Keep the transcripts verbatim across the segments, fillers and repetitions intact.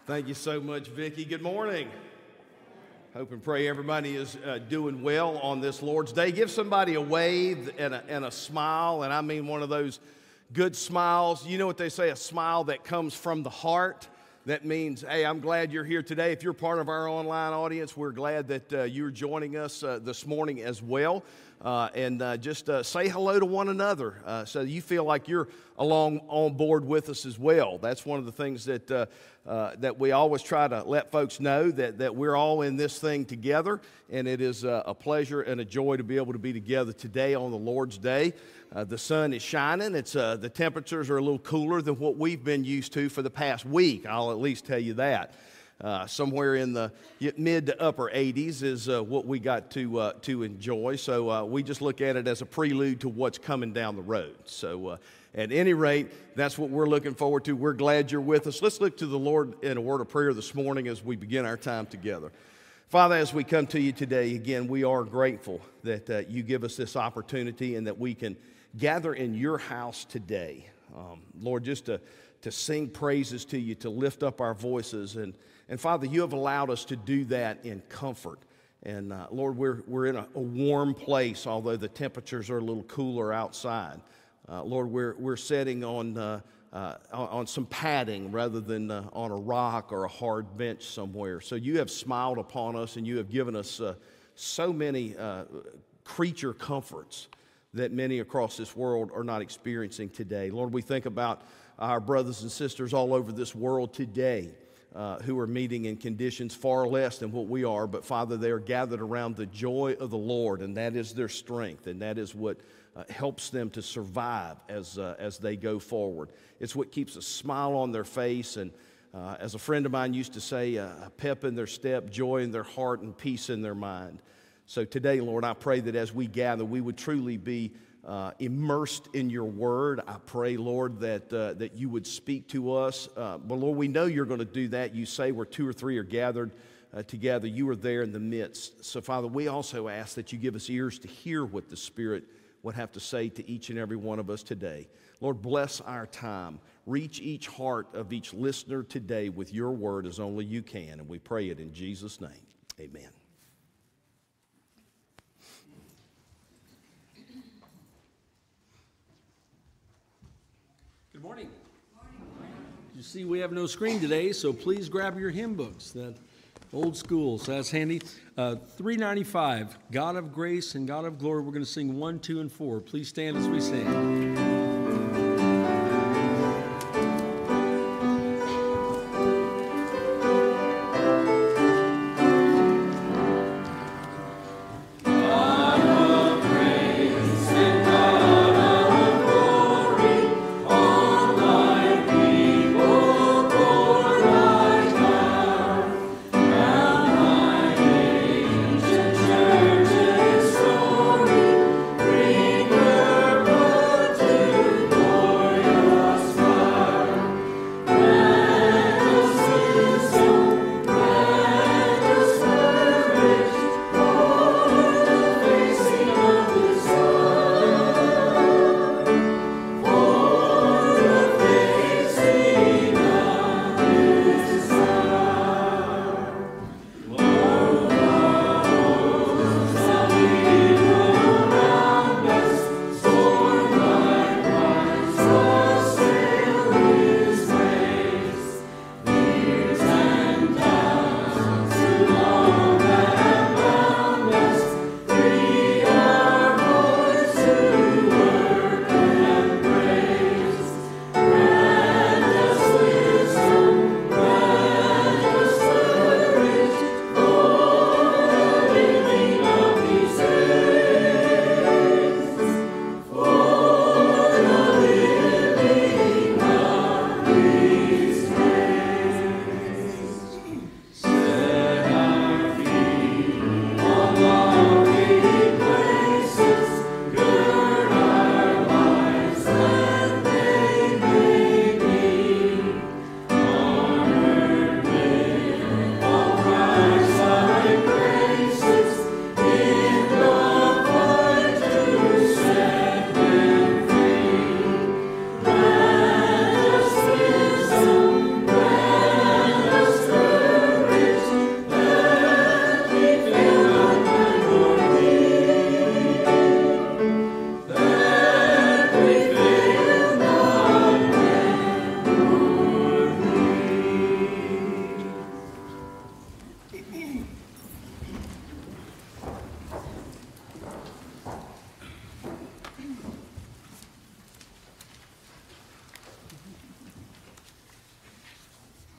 Thank you so much, Vicki. Good morning. Hope and pray everybody is uh, doing well on this Lord's Day. Give somebody a wave and a, and a smile, and I mean one of those good smiles. You know what they say, a smile that comes from the heart. That means, hey, I'm glad you're here today. If you're part of our online audience, we're glad that uh, you're joining us uh, this morning as well. Uh, and uh, just uh, say hello to one another uh, so you feel like you're along on board with us as well. That's one of the things that uh, uh, that we always try to let folks know, that, that we're all in this thing together, and it is uh, a pleasure and a joy to be able to be together today on the Lord's Day. Uh, the sun is shining. It's uh, the temperatures are a little cooler than what we've been used to for the past week. I'll at least tell you that. Uh, somewhere in the mid to upper eighties is uh, what we got to uh, to enjoy. So uh, we just look at it as a prelude to what's coming down the road. So uh, at any rate, that's what we're looking forward to. We're glad you're with us. Let's look to the Lord in a word of prayer this morning as we begin our time together. Father, as we come to you today, again, we are grateful that uh, you give us this opportunity and that we can gather in your house today. Um, Lord, just to, to sing praises to you, to lift up our voices. And, and Father, you have allowed us to do that in comfort. And uh, Lord, we're, we're in a, a warm place, although the temperatures are a little cooler outside. Uh, Lord, we're, we're sitting on, uh, uh, on some padding rather than uh, on a rock or a hard bench somewhere. So you have smiled upon us and you have given us uh, so many uh, creature comforts that many across this world are not experiencing today. Lord, we think about our brothers and sisters all over this world today uh, who are meeting in conditions far less than what we are, but Father, they are gathered around the joy of the Lord, and that is their strength, and that is what uh, helps them to survive as, uh, as they go forward. It's what keeps a smile on their face, and uh, as a friend of mine used to say, uh, a pep in their step, joy in their heart, and peace in their mind. So today, Lord, I pray that as we gather, we would truly be uh, immersed in your word. I pray, Lord, that uh, that you would speak to us. Uh, but, Lord, we know you're going to do that. You say where two or three are gathered uh, together, you are there in the midst. So, Father, we also ask that you give us ears to hear what the Spirit would have to say to each and every one of us today. Lord, bless our time. Reach each heart of each listener today with your word as only you can. And we pray it in Jesus' name. Amen. Good morning. You see, we have no screen today, so please grab your hymn books. That old school, so that's handy. Uh, three ninety-five, God of Grace and God of Glory. We're going to sing one, two, and four. Please stand as we sing. To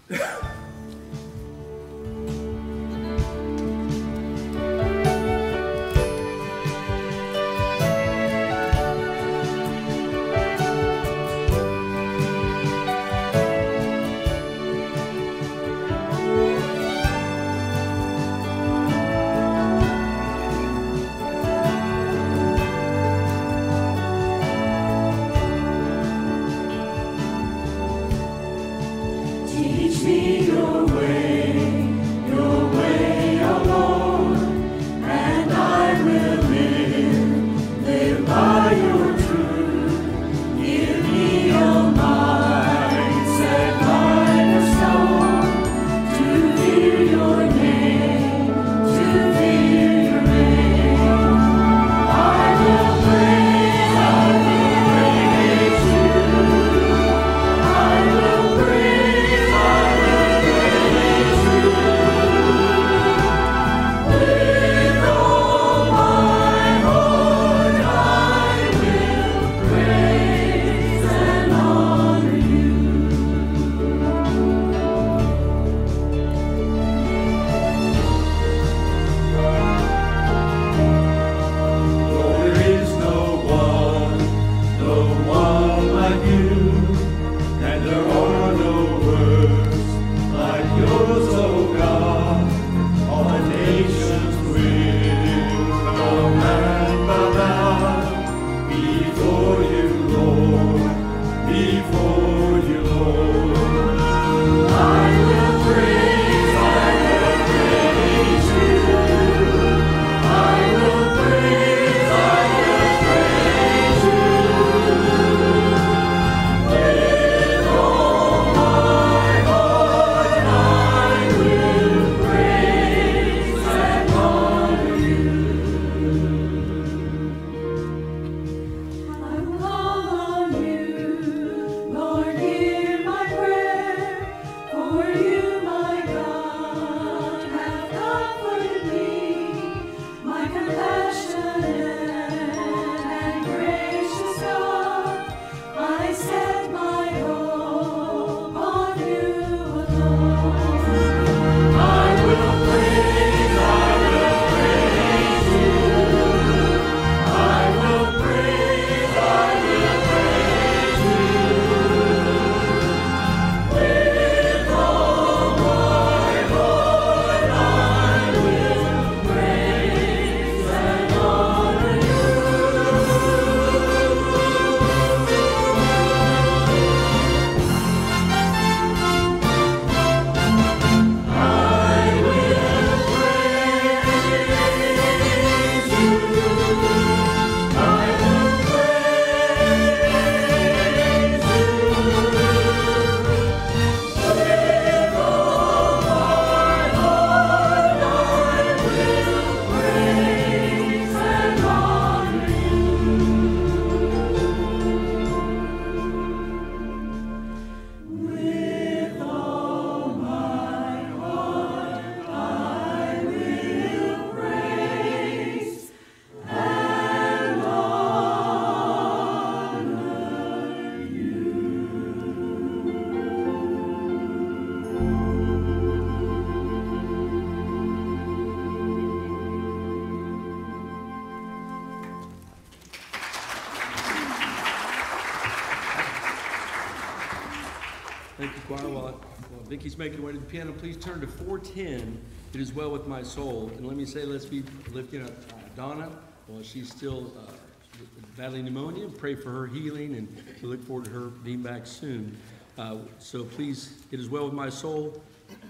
Thank you, choir. While, while Vicky's making her way to the piano, please turn to four ten, It Is Well With My Soul. And let me say, let's be lifting up uh, Donna while she's still uh, battling pneumonia. Pray for her healing, and we look forward to her being back soon. Uh, so please, It Is Well With My Soul.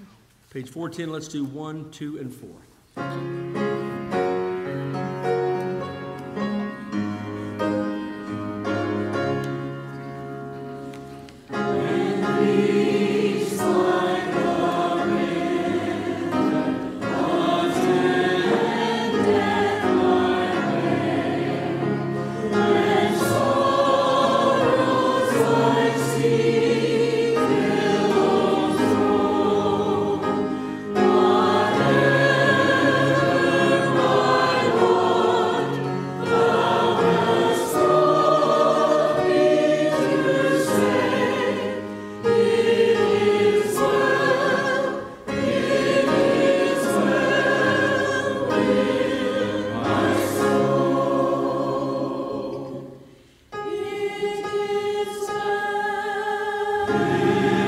Page four ten, let's do one, two, and four. Whatever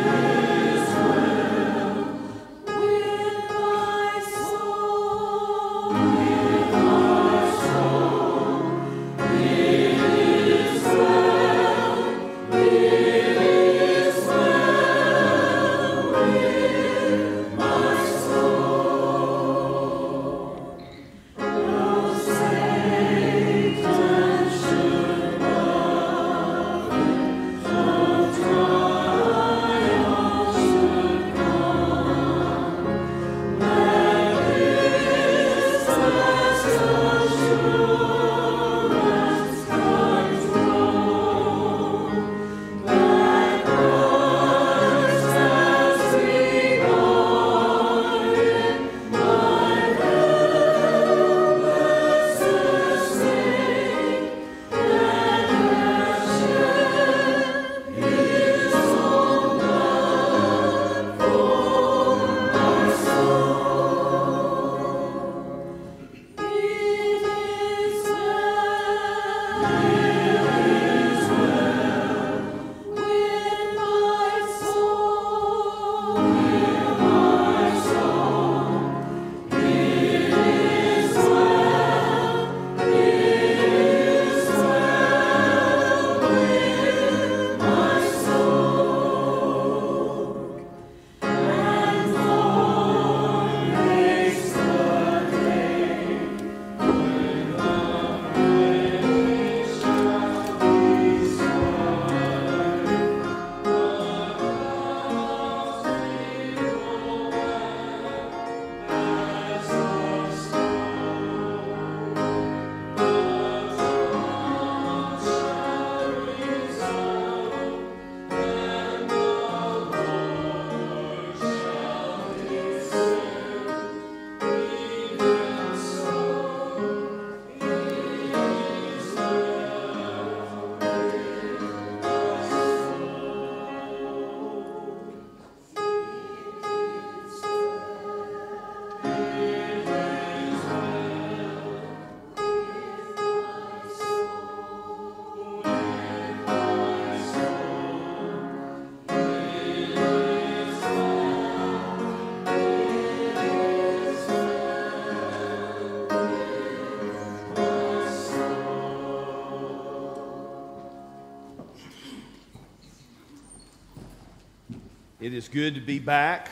It is good to be back,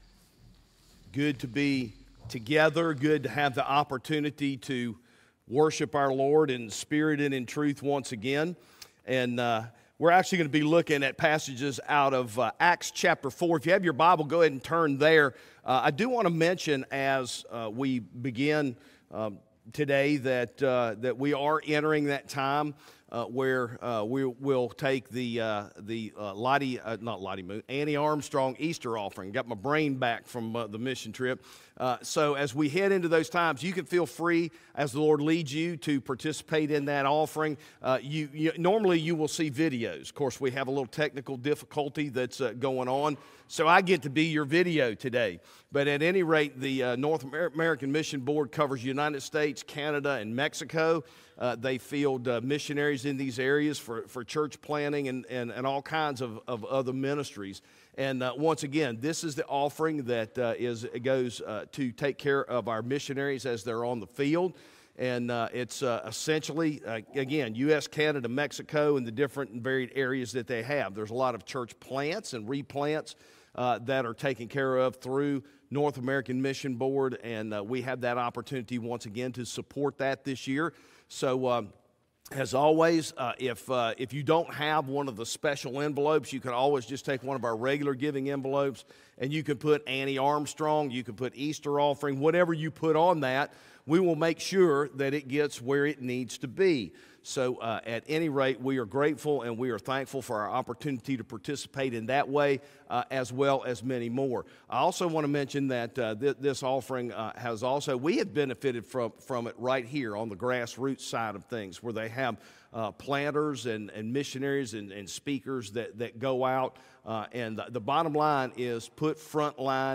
good to be together, good to have the opportunity to worship our Lord in spirit and in truth once again. And uh, we're actually going to be looking at passages out of uh, Acts chapter four. If you have your Bible, go ahead and turn there. Uh, I do want to mention as uh, we begin um, today that, uh, that we are entering that time Uh, where uh, we will take the uh, the uh, Lottie, uh, not Lottie Moon, Annie Armstrong Easter offering. Got my brain back from uh, the mission trip. Uh, so as we head into those times, you can feel free as the Lord leads you to participate in that offering. Uh, you, you normally you will see videos. Of course, we have a little technical difficulty that's uh, going on, so I get to be your video today. But at any rate, the uh, North American Mission Board covers United States, Canada, and Mexico. Uh, they field uh, missionaries in these areas for, for church planting and, and, and all kinds of, of other ministries. And uh, once again, this is the offering that uh, is it goes uh, to take care of our missionaries as they're on the field. And uh, it's uh, essentially, uh, again, U S, Canada, Mexico, and the different and varied areas that they have. There's a lot of church plants and replants uh, that are taken care of through North American Mission Board, and uh, we have that opportunity once again to support that this year. So, um, as always, uh, if uh, if you don't have one of the special envelopes, you can always just take one of our regular giving envelopes, and you can put Annie Armstrong, you can put Easter offering, whatever you put on that, we will make sure that it gets where it needs to be. So uh, at any rate, we are grateful and we are thankful for our opportunity to participate in that way, uh, as well as many more. I also want to mention that uh, th this offering uh, has also, we have benefited from, from it right here on the grassroots side of things, where they have uh, planters and, and missionaries and, and speakers that, that go out. Uh, and the, the bottom line is put frontline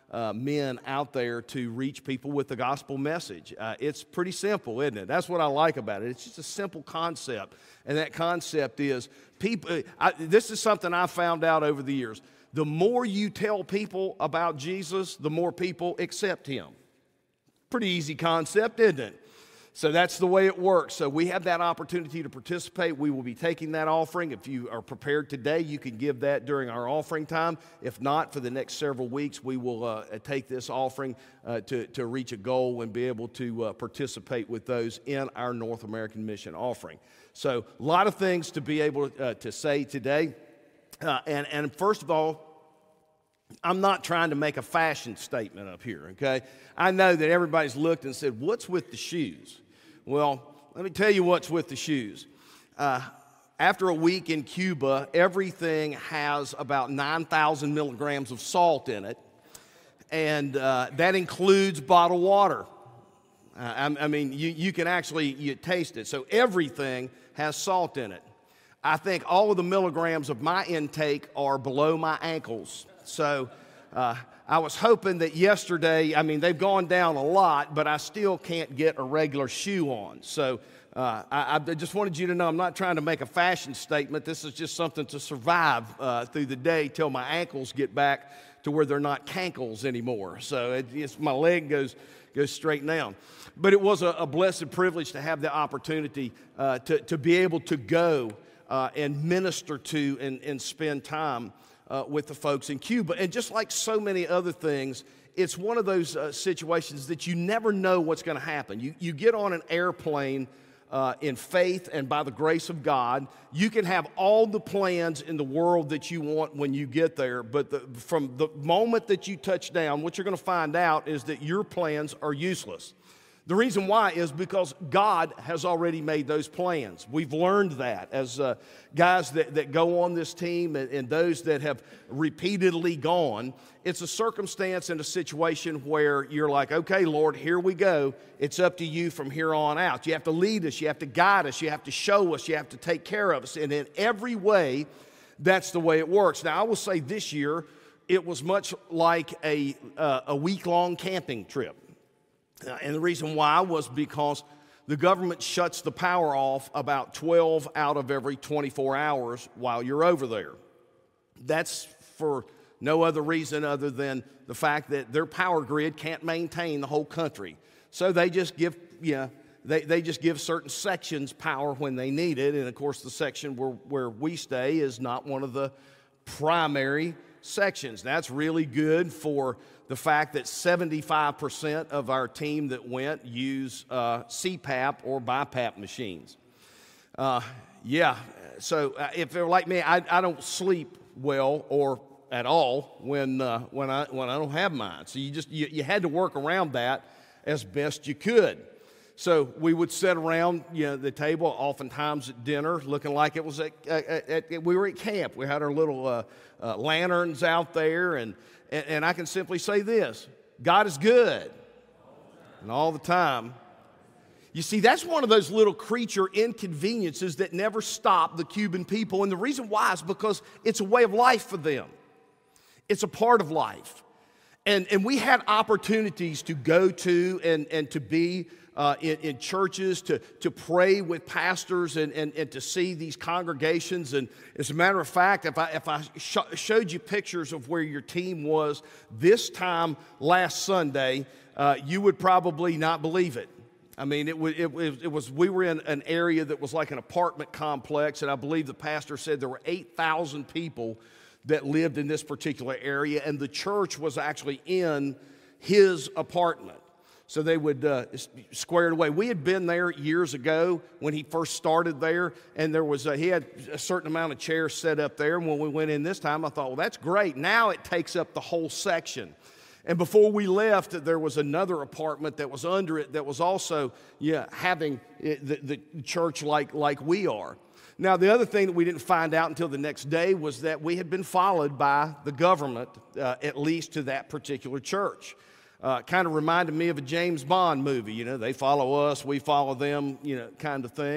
uh, men out there to reach people with the gospel message. Uh, it's pretty simple, isn't it? That's what I like about it. It's just a simple concept, and that concept is people. I, this is something I found out over the years. The more you tell people about Jesus, the more people accept him. Pretty easy concept, isn't it? So that's the way it works. So we have that opportunity to participate. We will be taking that offering. If you are prepared today, you can give that during our offering time. If not, for the next several weeks, we will uh, take this offering uh, to, to reach a goal and be able to uh, participate with those in our North American Mission offering. So a lot of things to be able uh, to say today. Uh, and, and first of all, I'm not trying to make a fashion statement up here, okay? I know that everybody's looked and said, what's with the shoes? Well, let me tell you what's with the shoes. Uh, after a week in Cuba, everything has about nine thousand milligrams of salt in it, and uh, that includes bottled water. Uh, I, I mean, you, you can actually you taste it. So everything has salt in it. I think all of the milligrams of my intake are below my ankles. So uh, I was hoping that yesterday, I mean, they've gone down a lot, but I still can't get a regular shoe on. So uh, I, I just wanted you to know I'm not trying to make a fashion statement. This is just something to survive uh, through the day till my ankles get back to where they're not cankles anymore. So it, it's, my leg goes, goes straight down. But it was a, a blessed privilege to have the opportunity uh, to, to be able to go uh, and minister to and, and spend time Uh, with the folks in Cuba. And just like so many other things, it's one of those uh, situations that you never know what's going to happen. You, you get on an airplane uh, in faith and by the grace of God. You can have all the plans in the world that you want when you get there, but the, from the moment that you touch down, what you're going to find out is that your plans are useless. The reason why is because God has already made those plans. We've learned that as uh, guys that, that go on this team and, and those that have repeatedly gone. It's a circumstance and a situation where you're like, okay, Lord, here we go. It's up to you from here on out. You have to lead us. You have to guide us. You have to show us. You have to take care of us. And in every way, that's the way it works. Now, I will say this year, it was much like a, uh, a week-long camping trip. Uh, and the reason why was because the government shuts the power off about twelve out of every twenty-four hours while you're over there. That's for no other reason other than the fact that their power grid can't maintain the whole country. So they just give, you know, they, they just give certain sections power when they need it. And of course, the section where, where we stay is not one of the primary sections. That's really good for the fact that seventy-five percent of our team that went use uh, C PAP or B I PAP machines. Uh, yeah, so uh, if they're like me, I, I don't sleep well or at all when uh, when I when I don't have mine. So you just you, you had to work around that as best you could. So we would sit around, you know, the table, oftentimes at dinner, looking like it was at, at, at we were at camp. We had our little uh, uh, lanterns out there, and, and and I can simply say this: God is good, and all the time. You see, that's one of those little creature inconveniences that never stop the Cuban people, and the reason why is because it's a way of life for them. It's a part of life, and and we had opportunities to go to and and to be. Uh, in, in churches, to, to pray with pastors and, and, and to see these congregations. And as a matter of fact, if I, if I sh- showed you pictures of where your team was this time last Sunday, uh, you would probably not believe it. I mean, it, w- it, it was, we were in an area that was like an apartment complex, and I believe the pastor said there were eight thousand people that lived in this particular area, and the church was actually in his apartment. So they would uh, square it away. We had been there years ago when he first started there, and there was a, he had a certain amount of chairs set up there. And when we went in this time, I thought, well, that's great. Now it takes up the whole section. And before we left, there was another apartment that was under it that was also yeah, having it, the, the church like, like we are. Now, the other thing that we didn't find out until the next day was that we had been followed by the government, uh, at least to that particular church. Uh, kind of reminded me of a James Bond movie, you know, they follow us, we follow them, you know, kind of thing.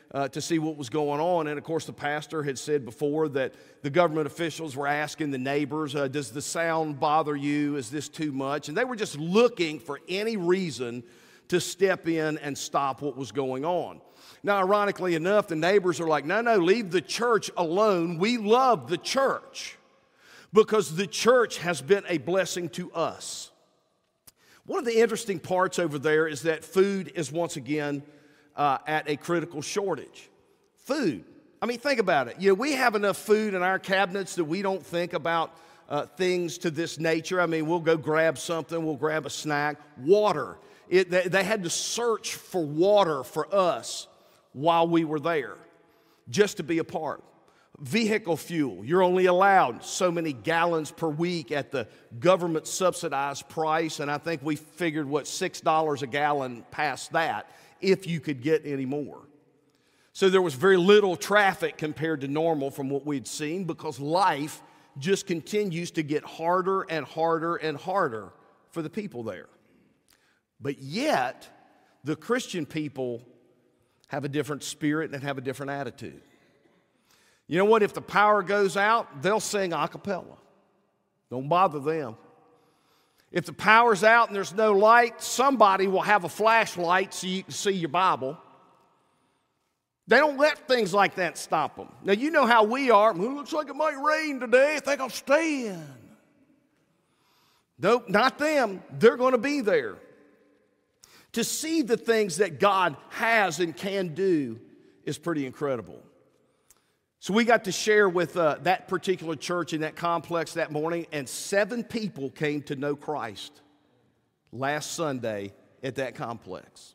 uh, to see what was going on. And of course, the pastor had said before that the government officials were asking the neighbors, uh, does the sound bother you? Is this too much? And they were just looking for any reason to step in and stop what was going on. Now, ironically enough, the neighbors are like, no, no, leave the church alone. We love the church because the church has been a blessing to us. One of the interesting parts over there is that food is once again uh, at a critical shortage. Food. I mean, think about it. You know, we have enough food in our cabinets that we don't think about uh, things to this nature. I mean, we'll go grab something, we'll grab a snack. Water. It, they, they had to search for water for us while we were there, just to be a part. Vehicle fuel, you're only allowed so many gallons per week at the government subsidized price, and I think we figured, what, six dollars a gallon past that, if you could get any more. So there was very little traffic compared to normal from what we'd seen, because life just continues to get harder and harder and harder for the people there. But yet, the Christian people have a different spirit and have a different attitude. You know what? If the power goes out, they'll sing a cappella. Don't bother them. If the power's out and there's no light, somebody will have a flashlight so you can see your Bible. They don't let things like that stop them. Now, you know how we are. Well, it looks like it might rain today. I think I'll stay in. Nope, not them. They're going to be there. To see the things that God has and can do is pretty incredible. So we got to share with uh, that particular church in that complex that morning, and seven people came to know Christ last Sunday at that complex.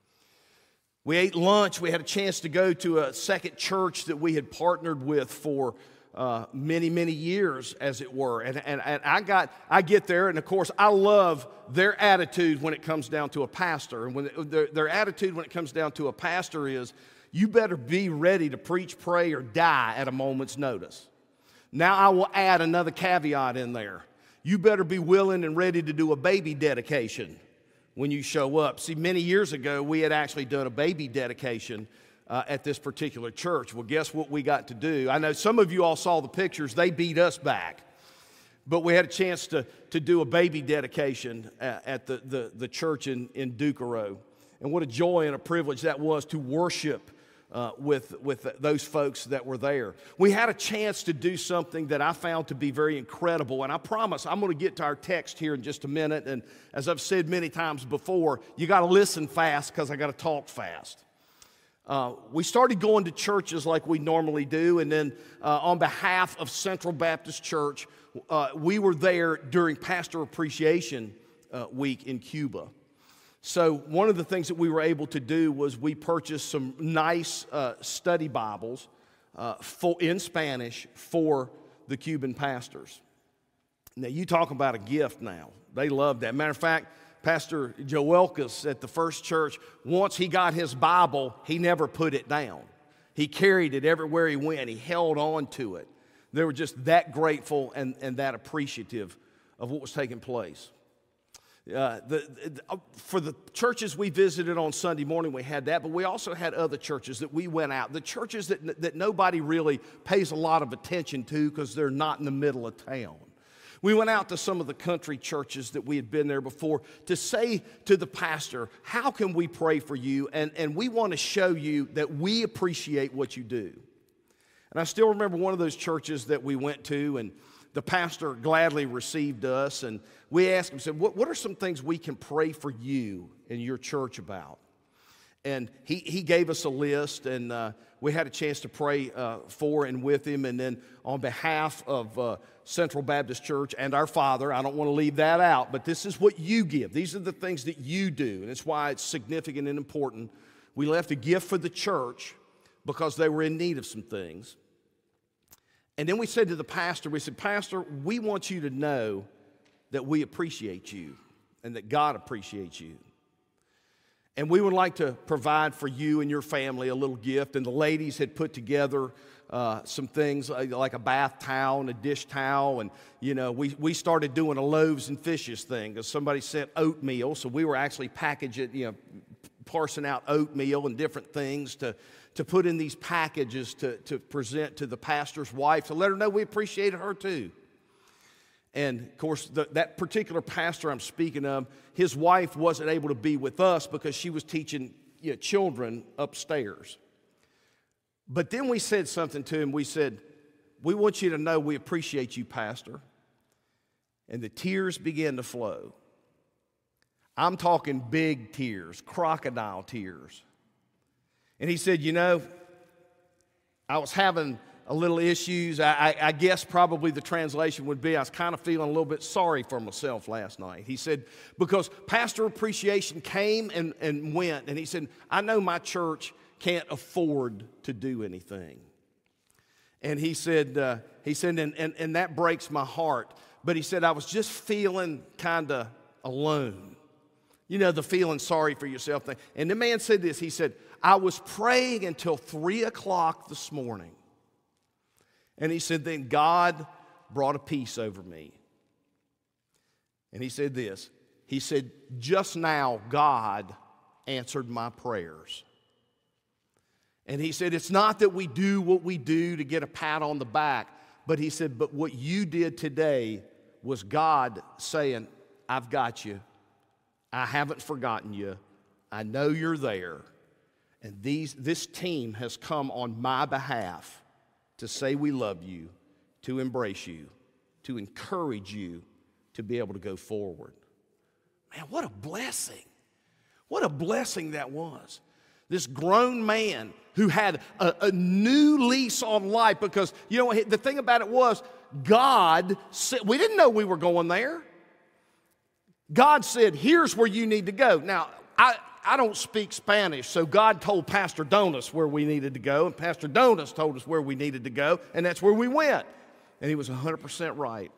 We ate lunch. We had a chance to go to a second church that we had partnered with for uh, many, many years, as it were. And, and, and I got, I get there, and of course, I love their attitude when it comes down to a pastor. And when their, their attitude when it comes down to a pastor is, you better be ready to preach, pray, or die at a moment's notice. Now I will add another caveat in there. You better be willing and ready to do a baby dedication when you show up. See, many years ago, we had actually done a baby dedication uh, at this particular church. Well, guess what we got to do? I know some of you all saw the pictures. They beat us back. But we had a chance to, to do a baby dedication at, at the, the, the church in, in Ducaro. And what a joy and a privilege that was to worship Uh, with, with those folks that were there. We had a chance to do something that I found to be very incredible, and I promise I'm going to get to our text here in just a minute, and as I've said many times before, you got to listen fast because I got to talk fast. Uh, we started going to churches like we normally do, and then uh, on behalf of Central Baptist Church, uh, we were there during Pastor Appreciation uh, Week in Cuba. So one of the things that we were able to do was we purchased some nice uh, study Bibles uh, for, in Spanish for the Cuban pastors. Now, you talk about a gift now. They love that. Matter of fact, Pastor Joelkus at the First Church, once he got his Bible, he never put it down. He carried it everywhere he went. He held on to it. They were just that grateful and, and that appreciative of what was taking place. Uh, the, the, for the churches we visited on Sunday morning, we had that, but we also had other churches that we went out. The churches that, that nobody really pays a lot of attention to because they're not in the middle of town. We went out to some of the country churches that we had been there before to say to the pastor, how can we pray for you? And, and we want to show you that we appreciate what you do. And I still remember one of those churches that we went to, and the pastor gladly received us, and we asked him, said, what, what are some things we can pray for you in your church about? And he, he gave us a list, and uh, we had a chance to pray uh, for and with him. And then on behalf of uh, Central Baptist Church and our Father, I don't want to leave that out, but this is what you give. These are the things that you do, and it's why it's significant and important. We left a gift for the church because they were in need of some things. And then we said to the pastor, we said, Pastor, we want you to know that we appreciate you and that God appreciates you. And we would like to provide for you and your family a little gift. And the ladies had put together uh, some things like a bath towel and a dish towel. And, you know, we, we started doing a loaves and fishes thing because somebody sent oatmeal. So we were actually packaging, you know, parsing out oatmeal and different things to, to put in these packages to, to present to the pastor's wife to let her know we appreciated her too. And of course, the, that particular pastor I'm speaking of, his wife wasn't able to be with us because she was teaching you know, children upstairs. But then we said something to him. We said, we want you to know we appreciate you, Pastor. And the tears began to flow. I'm talking big tears, crocodile tears. And he said, you know, I was having a little issues. I, I, I guess probably the translation would be I was kind of feeling a little bit sorry for myself last night. He said, because pastor appreciation came and, and went. And he said, I know my church can't afford to do anything. And he said, uh, he said, and, and, and that breaks my heart. But he said, I was just feeling kind of alone. You know, the feeling sorry for yourself thing. And the man said this, he said, I was praying until three o'clock this morning. And he said, then God brought a peace over me. And he said this, he said, just now God answered my prayers. And he said, it's not that we do what we do to get a pat on the back, but he said, but what you did today was God saying, I've got you. I haven't forgotten you. I know you're there. And these, this team has come on my behalf to say we love you, to embrace you, to encourage you to be able to go forward. Man, what a blessing. What a blessing that was. This grown man who had a, a new lease on life because, you know, the thing about it was, God said, we didn't know we were going there. God said, here's where you need to go. Now, I, I don't speak Spanish, so God told Pastor Donis where we needed to go, and Pastor Donis told us where we needed to go, and that's where we went. And he was one hundred percent right.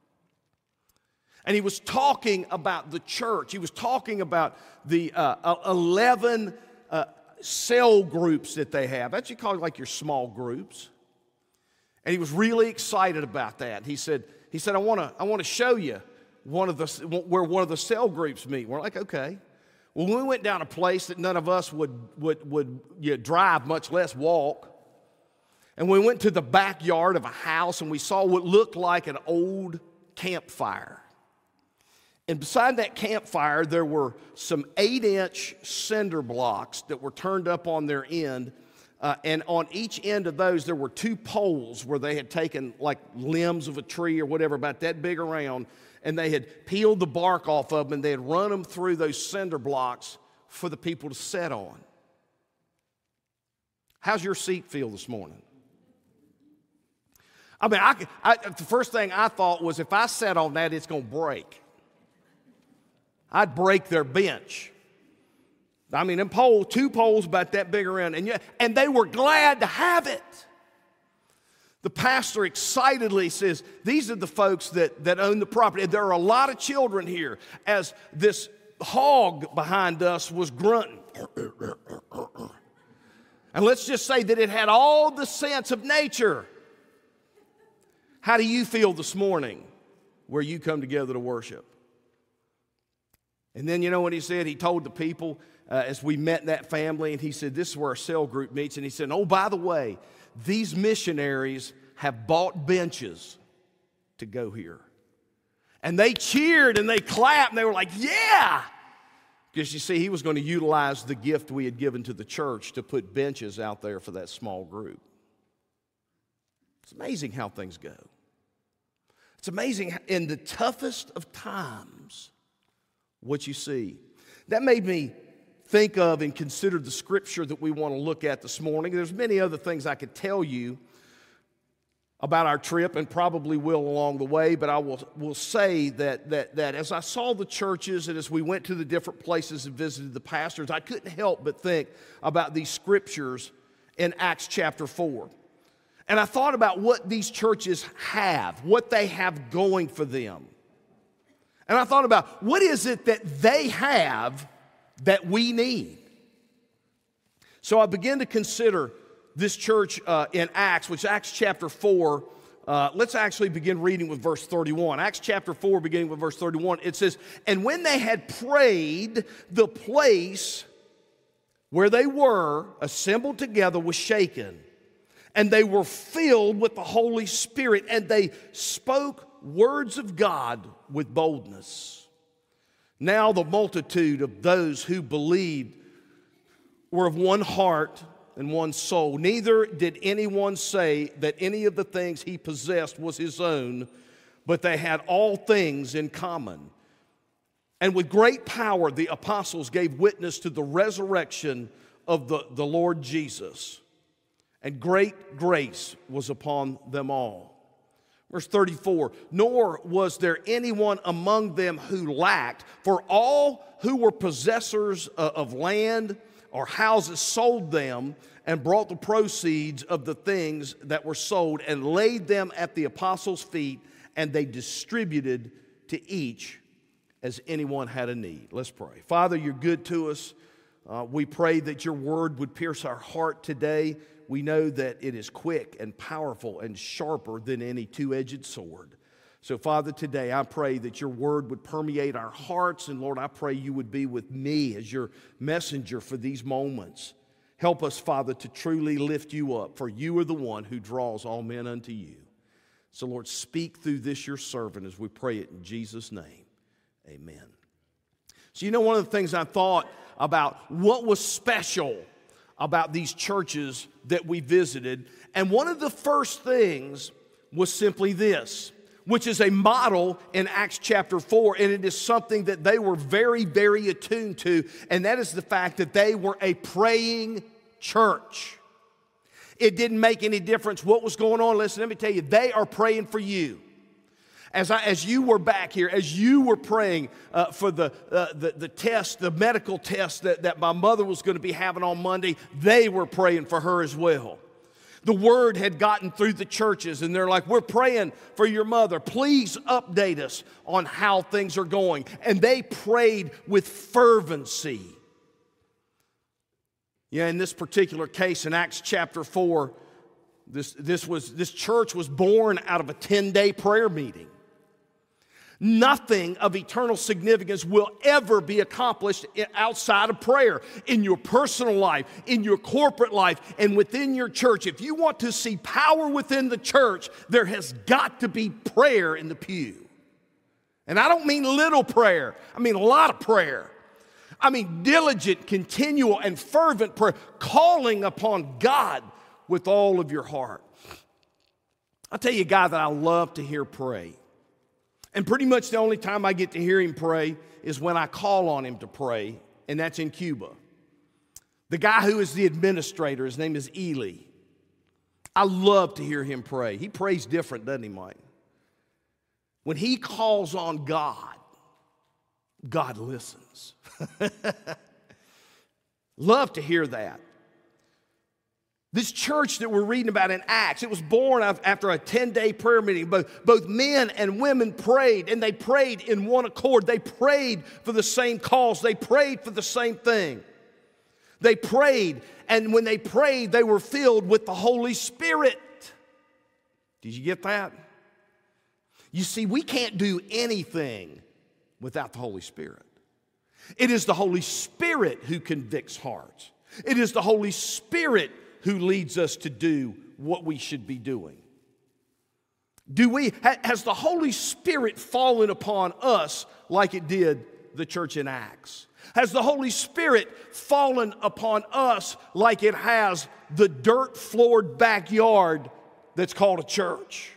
And he was talking about the church. He was talking about the uh, eleven uh, cell groups that they have. That's what you call it, like your small groups. And he was really excited about that. He said, he said, I want to I want to show you one of the, where one of the cell groups meet. We're like, okay. Well, we went down a place that none of us would, would, would you know, drive, much less walk. And we went to the backyard of a house and we saw what looked like an old campfire. And beside that campfire, there were some eight-inch cinder blocks that were turned up on their end. Uh, and on each end of those, there were two poles where they had taken like limbs of a tree or whatever, about that big around, and they had peeled the bark off of them, and they had run them through those cinder blocks for the people to sit on. How's your seat feel this morning? I mean, I, I, the first thing I thought was if I sat on that, it's going to break. I'd break their bench. I mean, them poles, two poles about that big around, and, you, and they were glad to have it. The pastor excitedly says, these are the folks that, that own the property. And there are a lot of children here. As this hog behind us was grunting. And let's just say that it had all the sense of nature. How do you feel this morning where you come together to worship? And then you know what he said? He told the people uh, as we met that family, and he said, this is where our cell group meets. And he said, oh, by the way, these missionaries have bought benches to go here. And they cheered and they clapped and they were like, yeah! Because you see, he was going to utilize the gift we had given to the church to put benches out there for that small group. It's amazing how things go. It's amazing in the toughest of times what you see. That made me think of and consider the scripture that we want to look at this morning. There's many other things I could tell you about our trip and probably will along the way, but I will, will say that, that, that as I saw the churches and as we went to the different places and visited the pastors, I couldn't help but think about these scriptures in Acts chapter four. And I thought about what these churches have, what they have going for them. And I thought about what is it that they have that we need. So I began to consider this church uh, in Acts, which is Acts chapter four. Uh, let's actually begin reading with verse thirty-one. Acts chapter four, beginning with verse thirty-one, it says, and when they had prayed, the place where they were assembled together was shaken, and they were filled with the Holy Spirit, and they spoke words of God with boldness. Now the multitude of those who believed were of one heart and one soul. Neither did anyone say that any of the things he possessed was his own, but they had all things in common. And with great power the apostles gave witness to the resurrection of the, the Lord Jesus. And great grace was upon them all. Verse thirty-four, nor was there anyone among them who lacked, for all who were possessors of land or houses sold them and brought the proceeds of the things that were sold and laid them at the apostles' feet, and they distributed to each as anyone had a need. Let's pray. Father, you're good to us. Uh, we pray that your word would pierce our heart today. We know that it is quick and powerful and sharper than any two-edged sword. So, Father, today I pray that your word would permeate our hearts. And, Lord, I pray you would be with me as your messenger for these moments. Help us, Father, to truly lift you up, for you are the one who draws all men unto you. So, Lord, speak through this your servant as we pray it in Jesus' name. Amen. So, you know, one of the things I thought about what was special about these churches that we visited, and one of the first things was simply this, which is a model in Acts chapter four, and it is something that they were very, very attuned to, and that is the fact that they were a praying church. It didn't make any difference what was going on. Listen, let me tell you, they are praying for you. As, I, as you were back here, as you were praying uh, for the, uh, the, the test, the medical test that, that my mother was going to be having on Monday, they were praying for her as well. The word had gotten through the churches, and they're like, we're praying for your mother. Please update us on how things are going. And they prayed with fervency. Yeah, in this particular case, in Acts chapter four, this, this, was, this church was born out of a ten-day prayer meeting. Nothing of eternal significance will ever be accomplished outside of prayer. In your personal life, in your corporate life, and within your church. If you want to see power within the church, there has got to be prayer in the pew. And I don't mean little prayer. I mean a lot of prayer. I mean diligent, continual, and fervent prayer, calling upon God with all of your heart. I'll tell you a guy that I love to hear pray. And pretty much the only time I get to hear him pray is when I call on him to pray, and that's in Cuba. The guy who is the administrator, his name is Ely. I love to hear him pray. He prays different, doesn't he, Mike? When he calls on God, God listens. Love to hear that. This church that we're reading about in Acts, it was born after a ten-day prayer meeting. Both, both men and women prayed, and they prayed in one accord. They prayed for the same cause. They prayed for the same thing. They prayed, and when they prayed, they were filled with the Holy Spirit. Did you get that? You see, we can't do anything without the Holy Spirit. It is the Holy Spirit who convicts hearts. It is the Holy Spirit who leads us to do what we should be doing. Do we, has the Holy Spirit fallen upon us like it did the church in Acts? Has the Holy Spirit fallen upon us like it has the dirt-floored backyard that's called a church?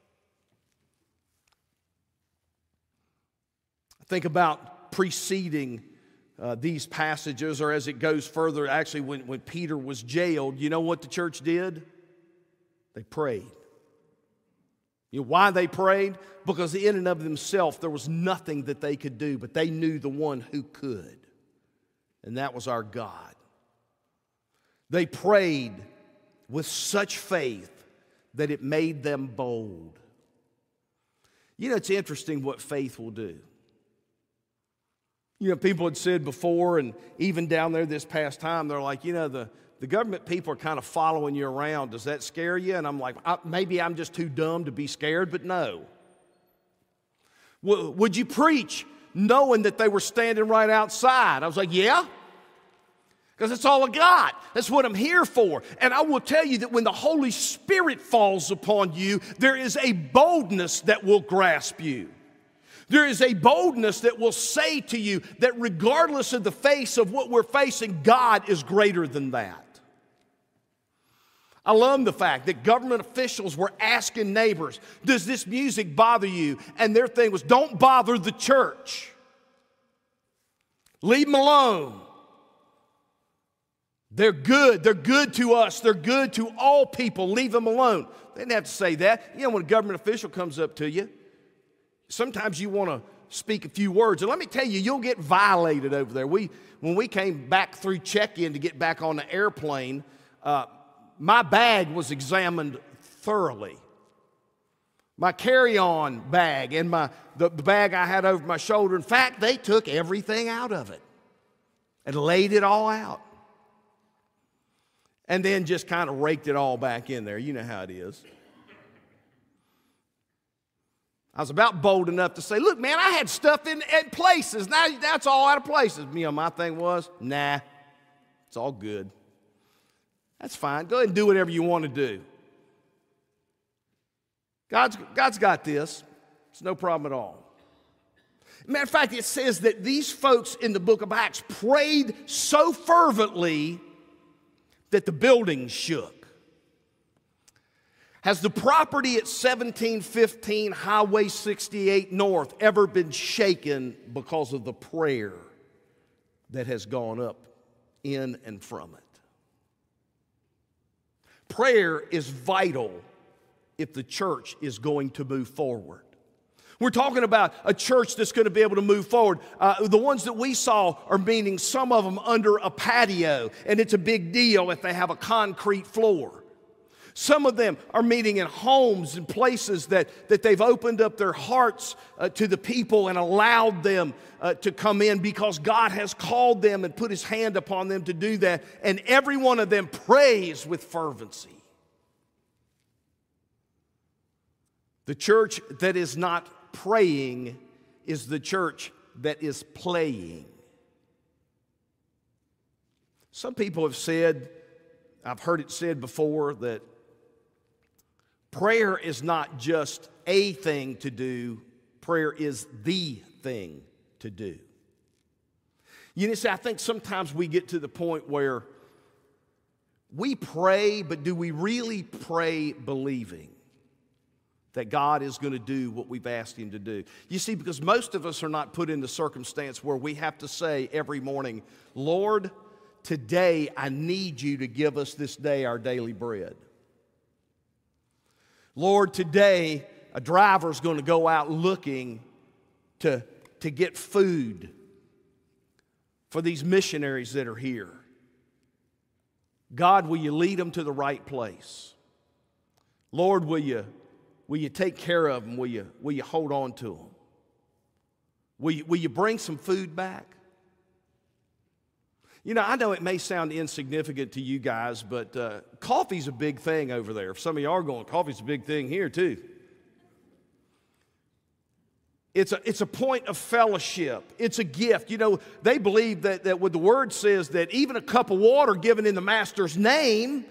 Think about preceding Uh, these passages, or as it goes further, actually when, when Peter was jailed, you know what the church did? They prayed. You know why they prayed? Because in and of themselves there was nothing that they could do, but they knew the one who could, and that was our God. They prayed with such faith that it made them bold. You know, it's interesting what faith will do. You know, people had said before, and even down there this past time, they're like, you know, the, the government people are kind of following you around. Does that scare you? And I'm like, I, maybe I'm just too dumb to be scared, but no. W- would you preach knowing that they were standing right outside? I was like, yeah. because that's all I got. That's what I'm here for. And I will tell you that when the Holy Spirit falls upon you, there is a boldness that will grasp you. There is a boldness that will say to you that regardless of the face of what we're facing, God is greater than that. I love the fact that government officials were asking neighbors, does this music bother you? And their thing was, don't bother the church. Leave them alone. They're good. They're good to us. They're good to all people. Leave them alone. They didn't have to say that. You know, when a government official comes up to you, sometimes you want to speak a few words. And let me tell you, you'll get violated over there. We, when we came back through check-in to get back on the airplane, uh, my bag was examined thoroughly. My carry-on bag and my, the, the bag I had over my shoulder. In fact, they took everything out of it and laid it all out. And then just kind of raked it all back in there. You know how it is. I was about bold enough to say, look, man, I had stuff in, in places. Now that's all out of places. You know, my thing was, nah, it's all good. That's fine. Go ahead and do whatever you want to do. God's, God's got this. It's no problem at all. Matter of fact, it says that these folks in the book of Acts prayed so fervently that the building shook. Has the property at seventeen fifteen Highway sixty-eight North ever been shaken because of the prayer that has gone up in and from it? Prayer is vital if the church is going to move forward. We're talking about a church that's going to be able to move forward. Uh, the ones that we saw are meeting, some of them under a patio, and it's a big deal if they have a concrete floor. Some of them are meeting in homes and places that, that they've opened up their hearts uh, to the people and allowed them uh, to come in because God has called them and put His hand upon them to do that. And every one of them prays with fervency. The church that is not praying is the church that is playing. Some people have said, I've heard it said before, that prayer is not just a thing to do, prayer is the thing to do. You know, see, I think sometimes we get to the point where we pray, but do we really pray believing that God is going to do what we've asked Him to do? You see, because most of us are not put in the circumstance where we have to say every morning, Lord, today I need You to give us this day our daily bread. Lord, today a driver's going to go out looking to, to get food for these missionaries that are here. God, will You lead them to the right place? Lord, will You Will you take care of them? Will you, will you hold on to them? Will you, will you bring some food back? You know, I know it may sound insignificant to you guys, but uh, coffee's a big thing over there. If some of you are going, coffee's a big thing here too. It's a, it's a point of fellowship. It's a gift. You know, they believe that, that what the Word says, that even a cup of water given in the Master's name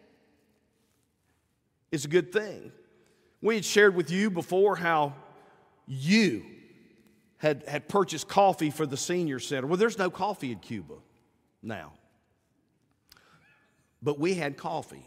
is a good thing. We had shared with you before how you had, had purchased coffee for the senior center. Well, there's no coffee in Cuba now. But we had coffee.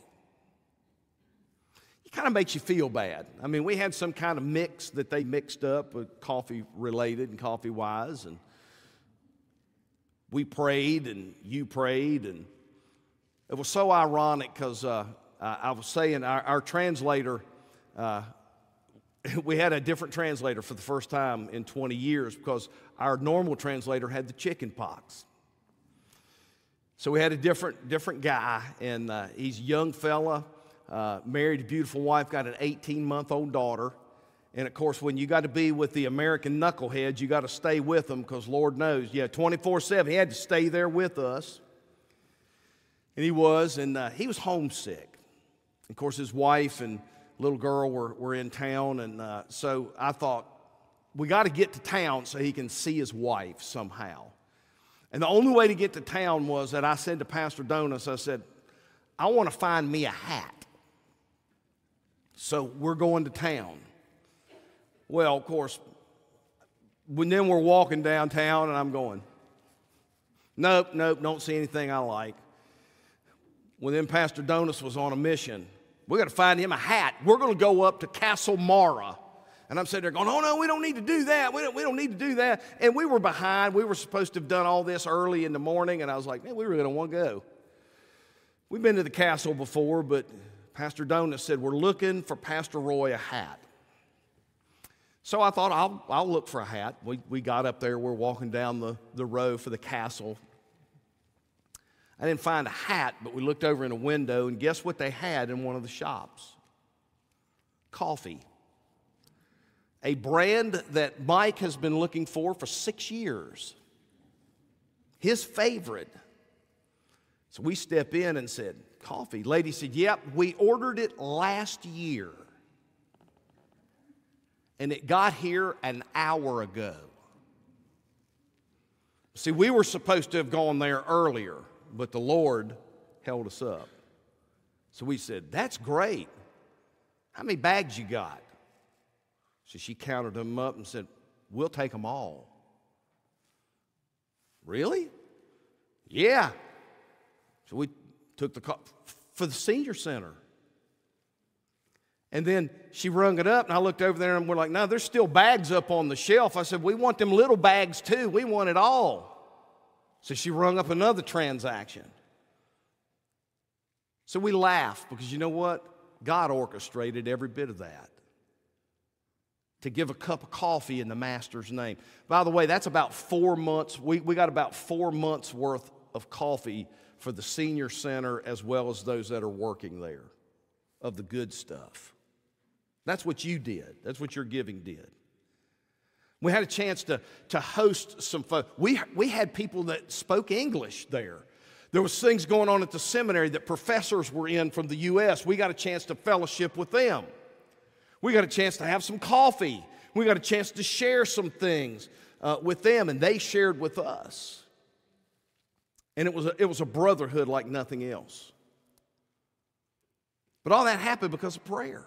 It kind of makes you feel bad. I mean, we had some kind of mix that they mixed up with coffee related and coffee wise. And we prayed and you prayed. And it was so ironic because uh, I was saying our, our translator, Uh, we had a different translator for the first time in twenty years because our normal translator had the chicken pox. So we had a different, different guy, and uh, he's a young fella, uh, married a beautiful wife, got an eighteen-month-old daughter. And, of course, when you got to be with the American knuckleheads, you got to stay with them because, Lord knows, yeah, twenty-four seven, he had to stay there with us. And he was, and uh, he was homesick. Of course, his wife and little girl were, were in town, and uh, so I thought, we got to get to town so he can see his wife somehow. And the only way to get to town was that I said to Pastor Donis, I said, I want to find me a hat. So we're going to town. Well, of course, when then we're walking downtown and I'm going, nope, nope, don't see anything I like. Well, then Pastor Donis was on a mission. We got to find him a hat. We're going to go up to Castle Mara. And I'm sitting there going, oh, no, we don't need to do that. We don't, we don't need to do that. And we were behind. We were supposed to have done all this early in the morning. And I was like, man, we really don't want to go. We've been to the castle before, but Pastor Donis said, we're looking for Pastor Roy a hat. So I thought, I'll, I'll look for a hat. We, we got up there. We're walking down the, the row for the castle. I didn't find a hat, but we looked over in a window, and guess what they had in one of the shops? Coffee. A brand that Mike has been looking for for six years. His favorite. So we step in and said, coffee. Lady said, yep, we ordered it last year. And it got here an hour ago. See, we were supposed to have gone there earlier, but the Lord held us up. So we said, that's great. How many bags you got? So she counted them up and said, we'll take them all. Really? Yeah. So we took the call for the senior center. And then she rung it up, and I looked over there, and we're like, no, there's still bags up on the shelf. I said, we want them little bags too. We want it all. So she rung up another transaction. So we laughed because you know what? God orchestrated every bit of that. To give a cup of coffee in the Master's name. By the way, that's about four months. We, we got about four months worth of coffee for the senior center as well as those that are working there of the good stuff. That's what you did. That's what your giving did. We had a chance to, to host some folks. We, we had people that spoke English there. There was things going on at the seminary that professors were in from the U S We got a chance to fellowship with them. We got a chance to have some coffee. We got a chance to share some things uh, with them, and they shared with us. And it was, a, it was a brotherhood like nothing else. But all that happened because of prayer.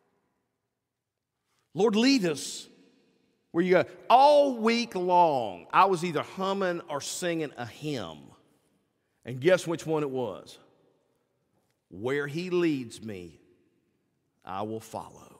Lord, lead us where you go. All week long, I was either humming or singing a hymn. And guess which one it was? Where He leads me, I will follow.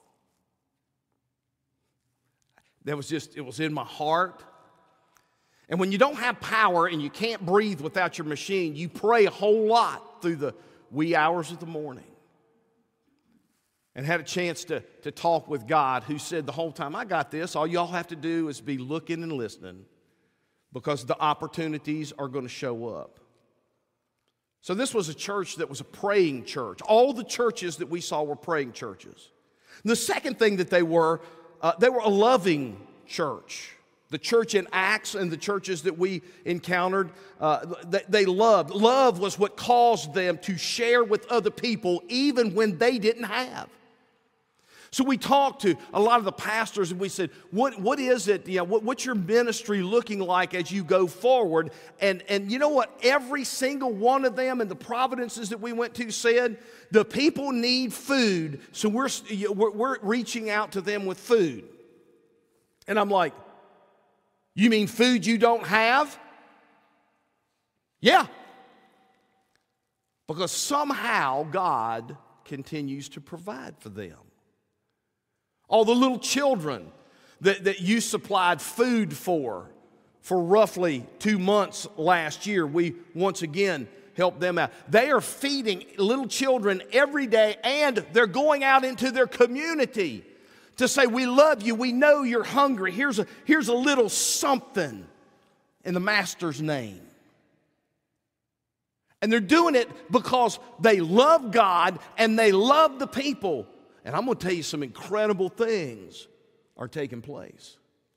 That was just, it was in my heart. And when you don't have power and you can't breathe without your machine, you pray a whole lot through the wee hours of the morning. And had a chance to, to talk with God, who said the whole time, I got this. All y'all have to do is be looking and listening because the opportunities are going to show up. So this was a church that was a praying church. All the churches that we saw were praying churches. The second thing that they were, uh, they were a loving church. The church in Acts and the churches that we encountered, uh, they, they loved. Love was what caused them to share with other people even when they didn't have. So we talked to a lot of the pastors and we said, what, what is it, you know, what, what's your ministry looking like as you go forward? And, and you know what? Every single one of them in the providences that we went to said, the people need food, so we're, we're, we're reaching out to them with food. And I'm like, you mean food you don't have? Yeah. Because somehow God continues to provide for them. All the little children that, that you supplied food for, for roughly two months last year, we once again helped them out. They are feeding little children every day, and they're going out into their community to say, we love you, we know you're hungry. Here's a, here's a little something in the Master's name. And they're doing it because they love God and they love the people. And I'm going to tell you some incredible things are taking place.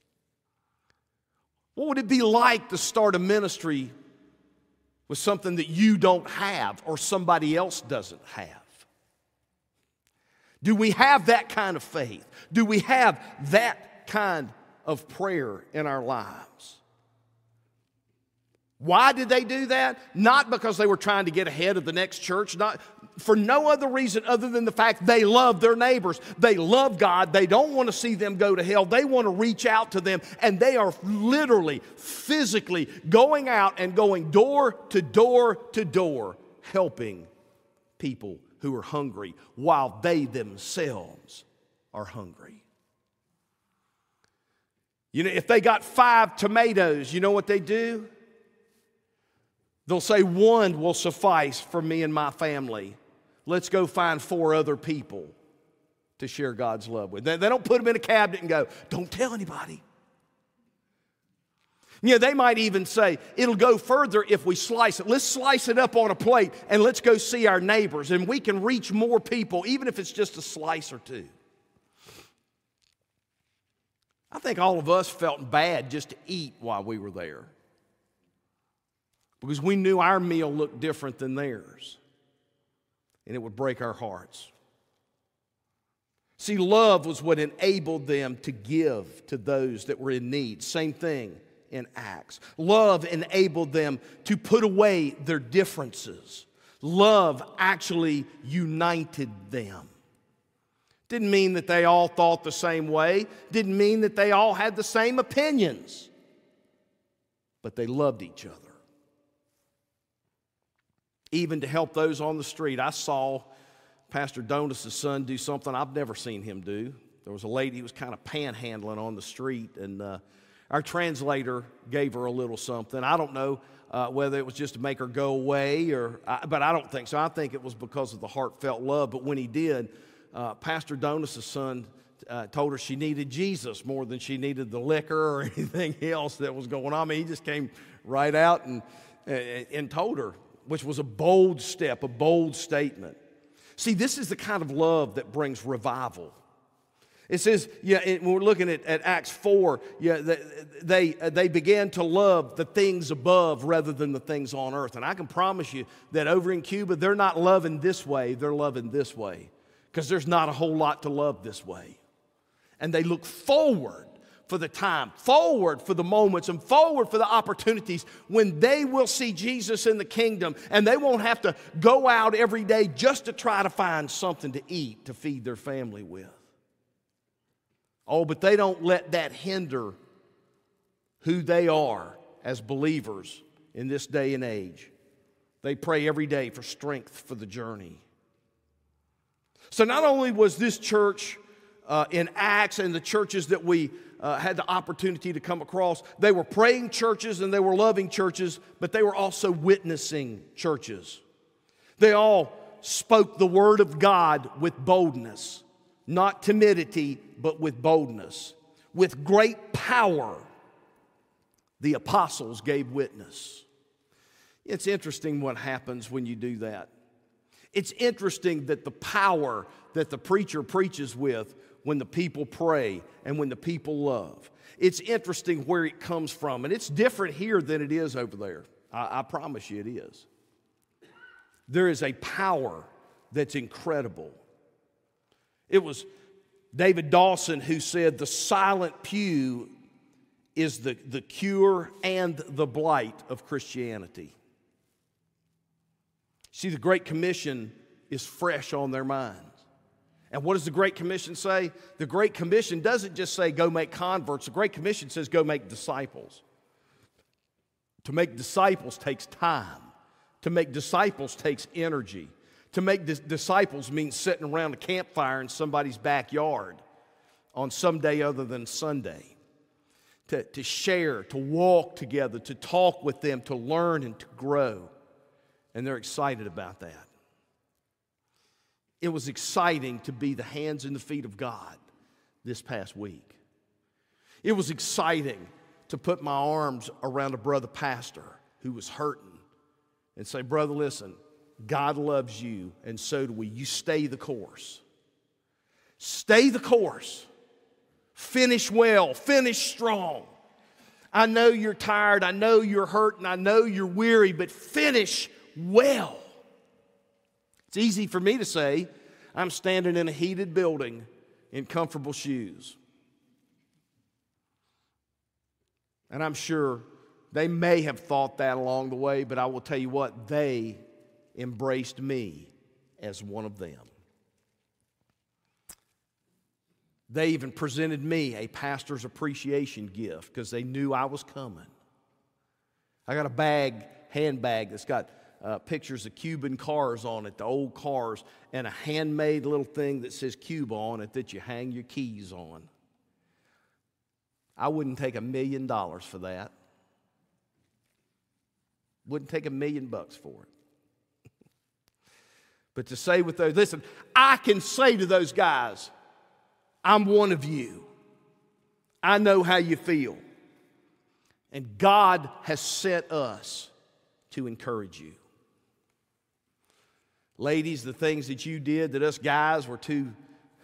What would it be like to start a ministry with something that you don't have or somebody else doesn't have? Do we have that kind of faith? Do we have that kind of prayer in our lives? Why did they do that? Not because they were trying to get ahead of the next church, not for no other reason other than the fact they love their neighbors. They love God. They don't want to see them go to hell. They want to reach out to them, and they are literally, physically going out and going door to door to door, helping people who are hungry while they themselves are hungry. You know, if they got five tomatoes, you know what they do? They'll say, one will suffice for me and my family. Let's go find four other people to share God's love with. They, they don't put them in a cabinet and go, don't tell anybody. You know, they might even say, it'll go further if we slice it. Let's slice it up on a plate and let's go see our neighbors, and we can reach more people, even if it's just a slice or two. I think all of us felt bad just to eat while we were there, because we knew our meal looked different than theirs, and it would break our hearts. See, love was what enabled them to give to those that were in need. Same thing in Acts. Love enabled them to put away their differences. Love actually united them. Didn't mean that they all thought the same way. Didn't mean that they all had the same opinions. But they loved each other. Even to help those on the street. I saw Pastor Donis' son do something I've never seen him do. There was a lady who was kind of panhandling on the street, and uh, our translator gave her a little something. I don't know uh, whether it was just to make her go away, or, uh, but I don't think so. I think it was because of the heartfelt love. But when he did, uh, Pastor Donis' son uh, told her she needed Jesus more than she needed the liquor or anything else that was going on. I mean, he just came right out and, and, and told her, which was a bold step, a bold statement. See, this is the kind of love that brings revival. It says, yeah, when we're looking at, at Acts four, yeah, they, they began to love the things above rather than the things on earth. And I can promise you that over in Cuba, they're not loving this way, they're loving this way. Because there's not a whole lot to love this way. And they look forward for the time, forward for the moments, and forward for the opportunities when they will see Jesus in the kingdom, and they won't have to go out every day just to try to find something to eat to feed their family with. Oh, but they don't let that hinder who they are as believers in this day and age. They pray every day for strength for the journey. So not only was this church uh, in Acts and the churches that we Uh, had the opportunity to come across, they were praying churches and they were loving churches, but they were also witnessing churches. They all spoke the word of God with boldness, not timidity, but with boldness. With great power, the apostles gave witness. It's interesting what happens when you do that. It's interesting that the power that the preacher preaches with when the people pray and when the people love. It's interesting where it comes from. And it's different here than it is over there. I, I promise you it is. There is a power that's incredible. It was David Dawson who said the silent pew is the, the cure and the blight of Christianity. See, the Great Commission is fresh on their minds. And what does the Great Commission say? The Great Commission doesn't just say go make converts. The Great Commission says go make disciples. To make disciples takes time. To make disciples takes energy. To make dis- disciples means sitting around a campfire in somebody's backyard on some day other than Sunday. To, to share, to walk together, to talk with them, to learn and to grow. And they're excited about that. It was exciting to be the hands and the feet of God this past week. It was exciting to put my arms around a brother pastor who was hurting and say, brother, listen, God loves you and so do we. You stay the course. Stay the course. Finish well. Finish strong. I know you're tired. I know you're hurting. I know you're weary, but finish well. It's easy for me to say, I'm standing in a heated building in comfortable shoes. And I'm sure They may have thought that along the way, but I will tell you what, they embraced me as one of them. They even presented me a pastor's appreciation gift because they knew I was coming. I got a bag, handbag that's got uh, pictures of Cuban cars on it, the old cars, and a handmade little thing that says Cuba on it that you hang your keys on. I wouldn't take a million dollars for that. Wouldn't take a million bucks for it. But to say with those, listen, I can say to those guys, I'm one of you. I know how you feel. And God has sent us to encourage you. Ladies, the things that you did that us guys were too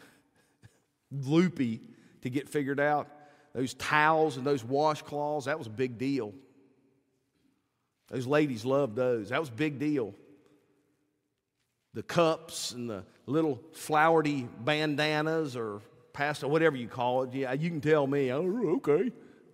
loopy to get figured out, those towels and those washcloths, that was a big deal. Those ladies loved those. That was a big deal. The cups and the little flowery bandanas or pasta, whatever you call it. Yeah, you can tell me. Oh, okay.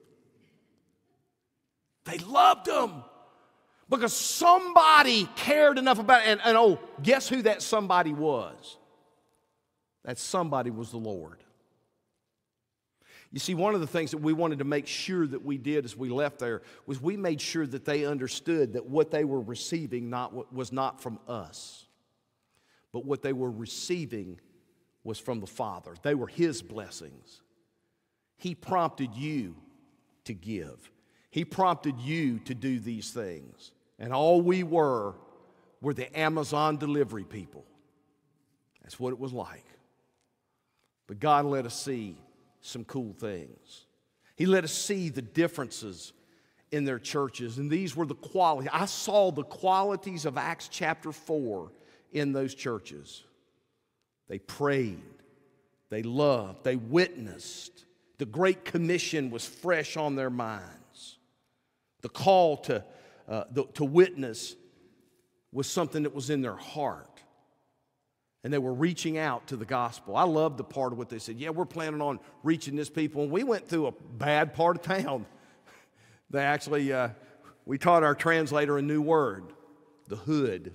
They loved them because somebody cared enough about it. And, and oh, guess who that somebody was? That somebody was the Lord. You see, one of the things that we wanted to make sure that we did as we left there was we made sure that they understood that what they were receiving not, was not from us, but what they were receiving was from the Father. They were His blessings. He prompted you to give. He prompted you to do these things. And all we were were the Amazon delivery people. That's what it was like. But God let us see some cool things. He let us see the differences in their churches, and these were the qualities. I saw the qualities of Acts chapter four in those churches. They prayed, they loved, they witnessed. The Great Commission was fresh on their minds. The call to, uh, the, to witness was something that was in their heart. And they were reaching out to the gospel. I loved the part of what they said. Yeah, we're planning on reaching this people. And we went through a bad part of town. They actually, uh, we taught our translator a new word, the hood.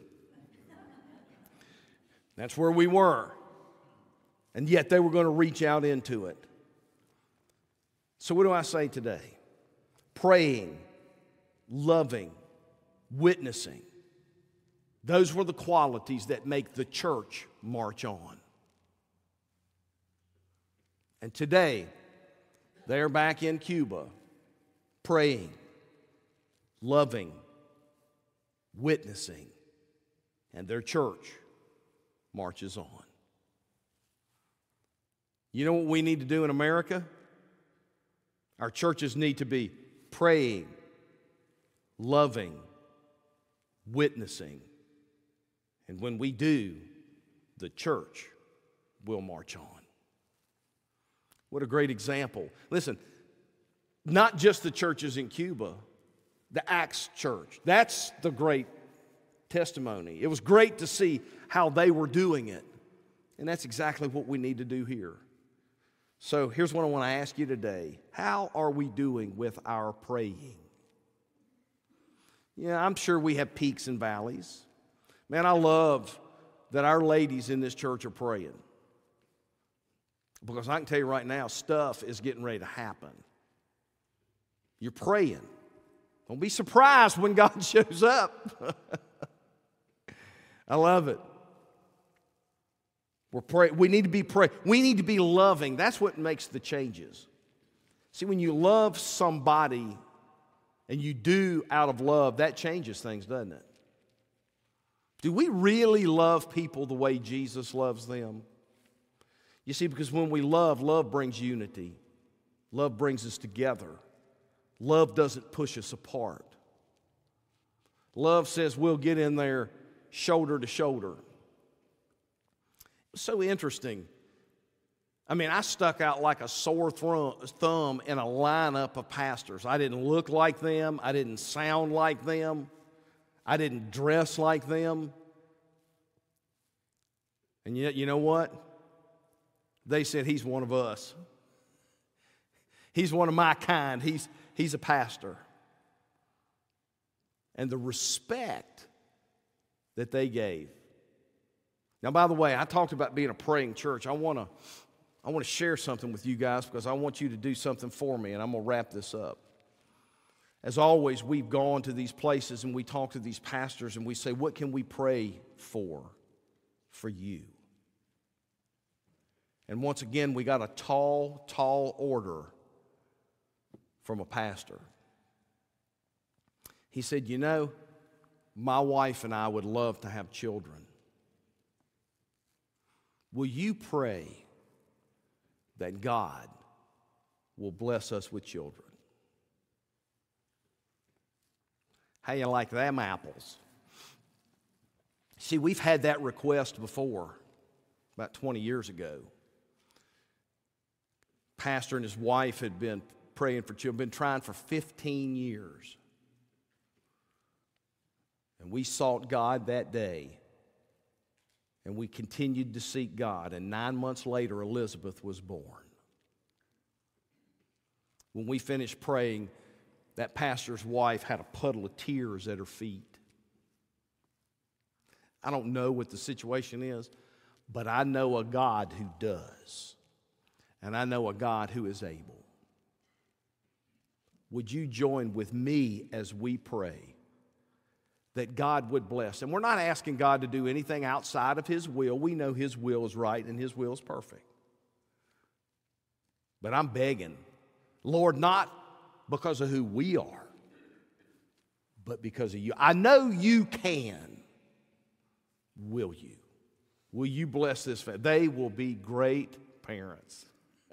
That's where we were. And yet they were going to reach out into it. So what do I say today? Praying, loving, witnessing. Those were the qualities that make the church march on. And today, they're back in Cuba, praying, loving, witnessing, and their church marches on. You know what we need to do in America? Our churches need to be praying, loving, witnessing. And when we do, the church will march on. What a great example. Listen, not just the churches in Cuba, the Acts church. That's the great testimony. It was great to see how they were doing it. And that's exactly what we need to do here. So here's what I want to ask you today. How are we doing with our praying? Yeah, I'm sure we have peaks and valleys. Man, I love that our ladies in this church are praying. Because I can tell you right now, stuff is getting ready to happen. You're praying. Don't be surprised when God shows up. I love it. We're praying. We need to be praying. We need to be loving. That's what makes the changes. See, when you love somebody and you do out of love, that changes things, doesn't it? Do we really love people the way Jesus loves them? You see, because when we love, love brings unity. Love brings us together. Love doesn't push us apart. Love says we'll get in there shoulder to shoulder. It was so interesting. I mean, I stuck out like a sore thumb in a lineup of pastors. I didn't look like them. I didn't sound like them. I didn't dress like them. And yet, you know what? They said, he's one of us. He's one of my kind. He's, he's a pastor. and the respect that they gave. Now, by the way, I talked about being a praying church. I want to I want to share something with you guys because I want you to do something for me, and I'm going to wrap this up. As always, we've gone to these places and we talk to these pastors and we say, what can we pray for, for you? And once again, we got a tall, tall order from a pastor. He said, you know, my wife and I would love to have children. Will you pray that God will bless us with children? How you like them apples? See, we've had that request before, about twenty years ago. Pastor and his wife had been praying for children, been trying for fifteen years. And we sought God that day. And we continued to seek God. And nine months later, Elizabeth was born. When we finished praying, that pastor's wife had a puddle of tears at her feet. I don't know what the situation is, but I know a God who does. And I know a God who is able. Would you join with me as we pray that God would bless? And we're not asking God to do anything outside of His will. We know His will is right and His will is perfect. But I'm begging, Lord, not because of who we are, but because of you. I know you can. Will you? Will you bless this family? They will be great parents.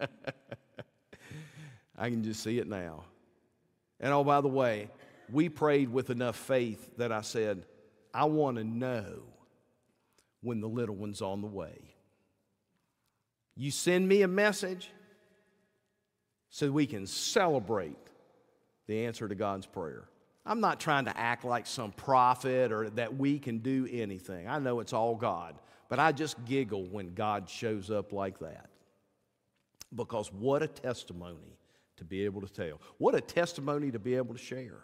I can just see it now. And oh, by the way, we prayed with enough faith that I said, I want to know when the little one's on the way. You send me a message so we can celebrate the answer to God's prayer. I'm not trying to act like some prophet or that we can do anything. I know it's all God, but I just giggle when God shows up like that. Because what a testimony to be able to tell. What a testimony to be able to share.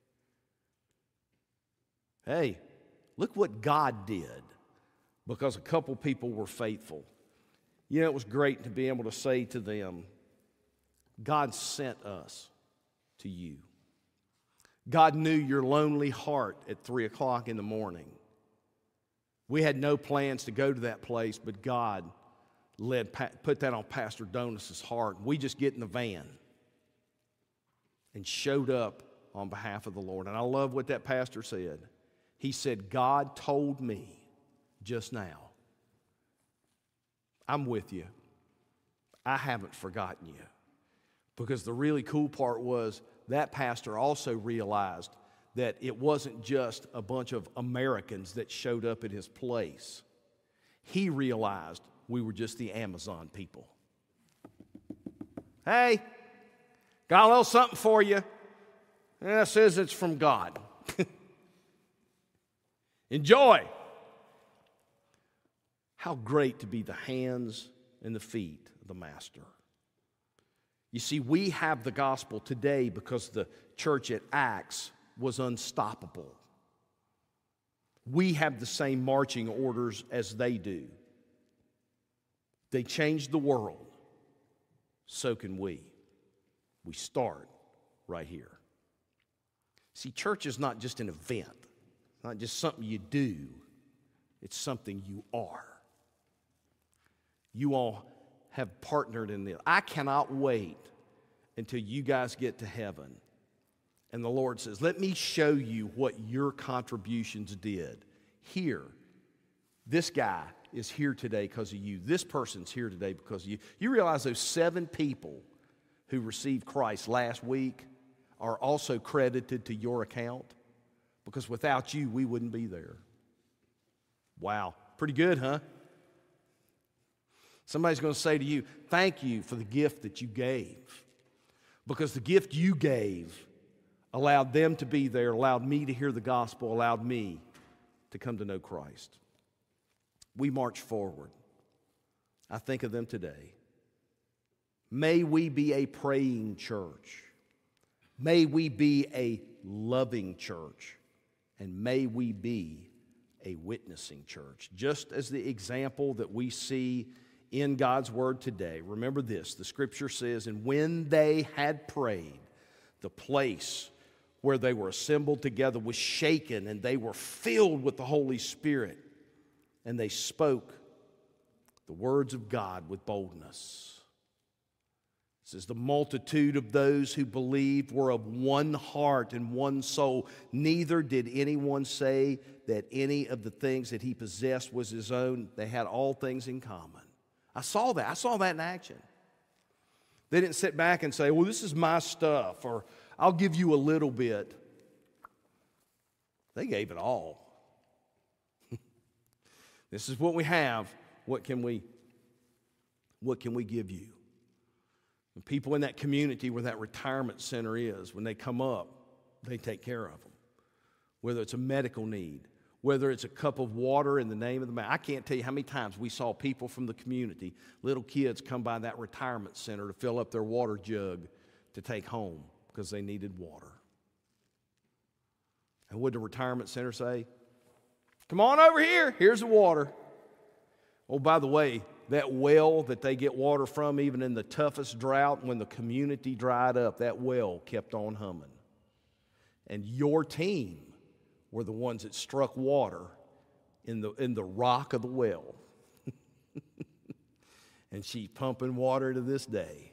Hey, look what God did because a couple people were faithful. You know, it was great to be able to say to them, God sent us to you. God knew your lonely heart at three o'clock in the morning. We had no plans to go to that place, but God led, put that on Pastor Donus's heart. We just get in the van and showed up on behalf of the Lord. And I love what that pastor said. He said, God told me just now, I'm with you. I haven't forgotten you. Because the really cool part was that pastor also realized that it wasn't just a bunch of Americans that showed up at his place. He realized we were just the Amazon people. Hey, got a little something for you. And it says it's from God. Enjoy. How great to be the hands and the feet of the Master. You see, we have the gospel today because the church at Acts was unstoppable. We have the same marching orders as they do. They changed the world. So can we. We start right here. See, church is not just an event. It's not just something you do. It's something you are. You all have partnered in this. I cannot wait until you guys get to heaven and the Lord says, let me show you what your contributions did. Here, this guy is here today because of you. This person's here today because of you. You realize those seven people who received Christ last week are also credited to your account? Because without you, we wouldn't be there. Wow, pretty good, huh? Somebody's going to say to you, thank you for the gift that you gave. Because the gift you gave allowed them to be there, allowed me to hear the gospel, allowed me to come to know Christ. We march forward. I think of them today. May we be a praying church. May we be a loving church. And may we be a witnessing church, just as the example that we see in God's Word today. Remember this, the Scripture says, and when they had prayed, the place where they were assembled together was shaken, and they were filled with the Holy Spirit, and they spoke the words of God with boldness. It says, the multitude of those who believed were of one heart and one soul. Neither did anyone say that any of the things that he possessed was his own. They had all things in common. I saw that. I saw that in action. They didn't sit back and say, well, this is my stuff, or I'll give you a little bit. They gave it all. This is what we have. What can we, what can we give you? And people in that community where that retirement center is, when they come up, they take care of them. Whether it's a medical need, whether it's a cup of water in the name of the man. I can't tell you how many times we saw people from the community, little kids, come by that retirement center to fill up their water jug to take home because they needed water. And what did the retirement center say? Come on over here, here's the water. Oh, by the way, that well that they get water from, even in the toughest drought, when the community dried up, that well kept on humming. And your team were the ones that struck water in the, in the rock of the well. And she's pumping water to this day.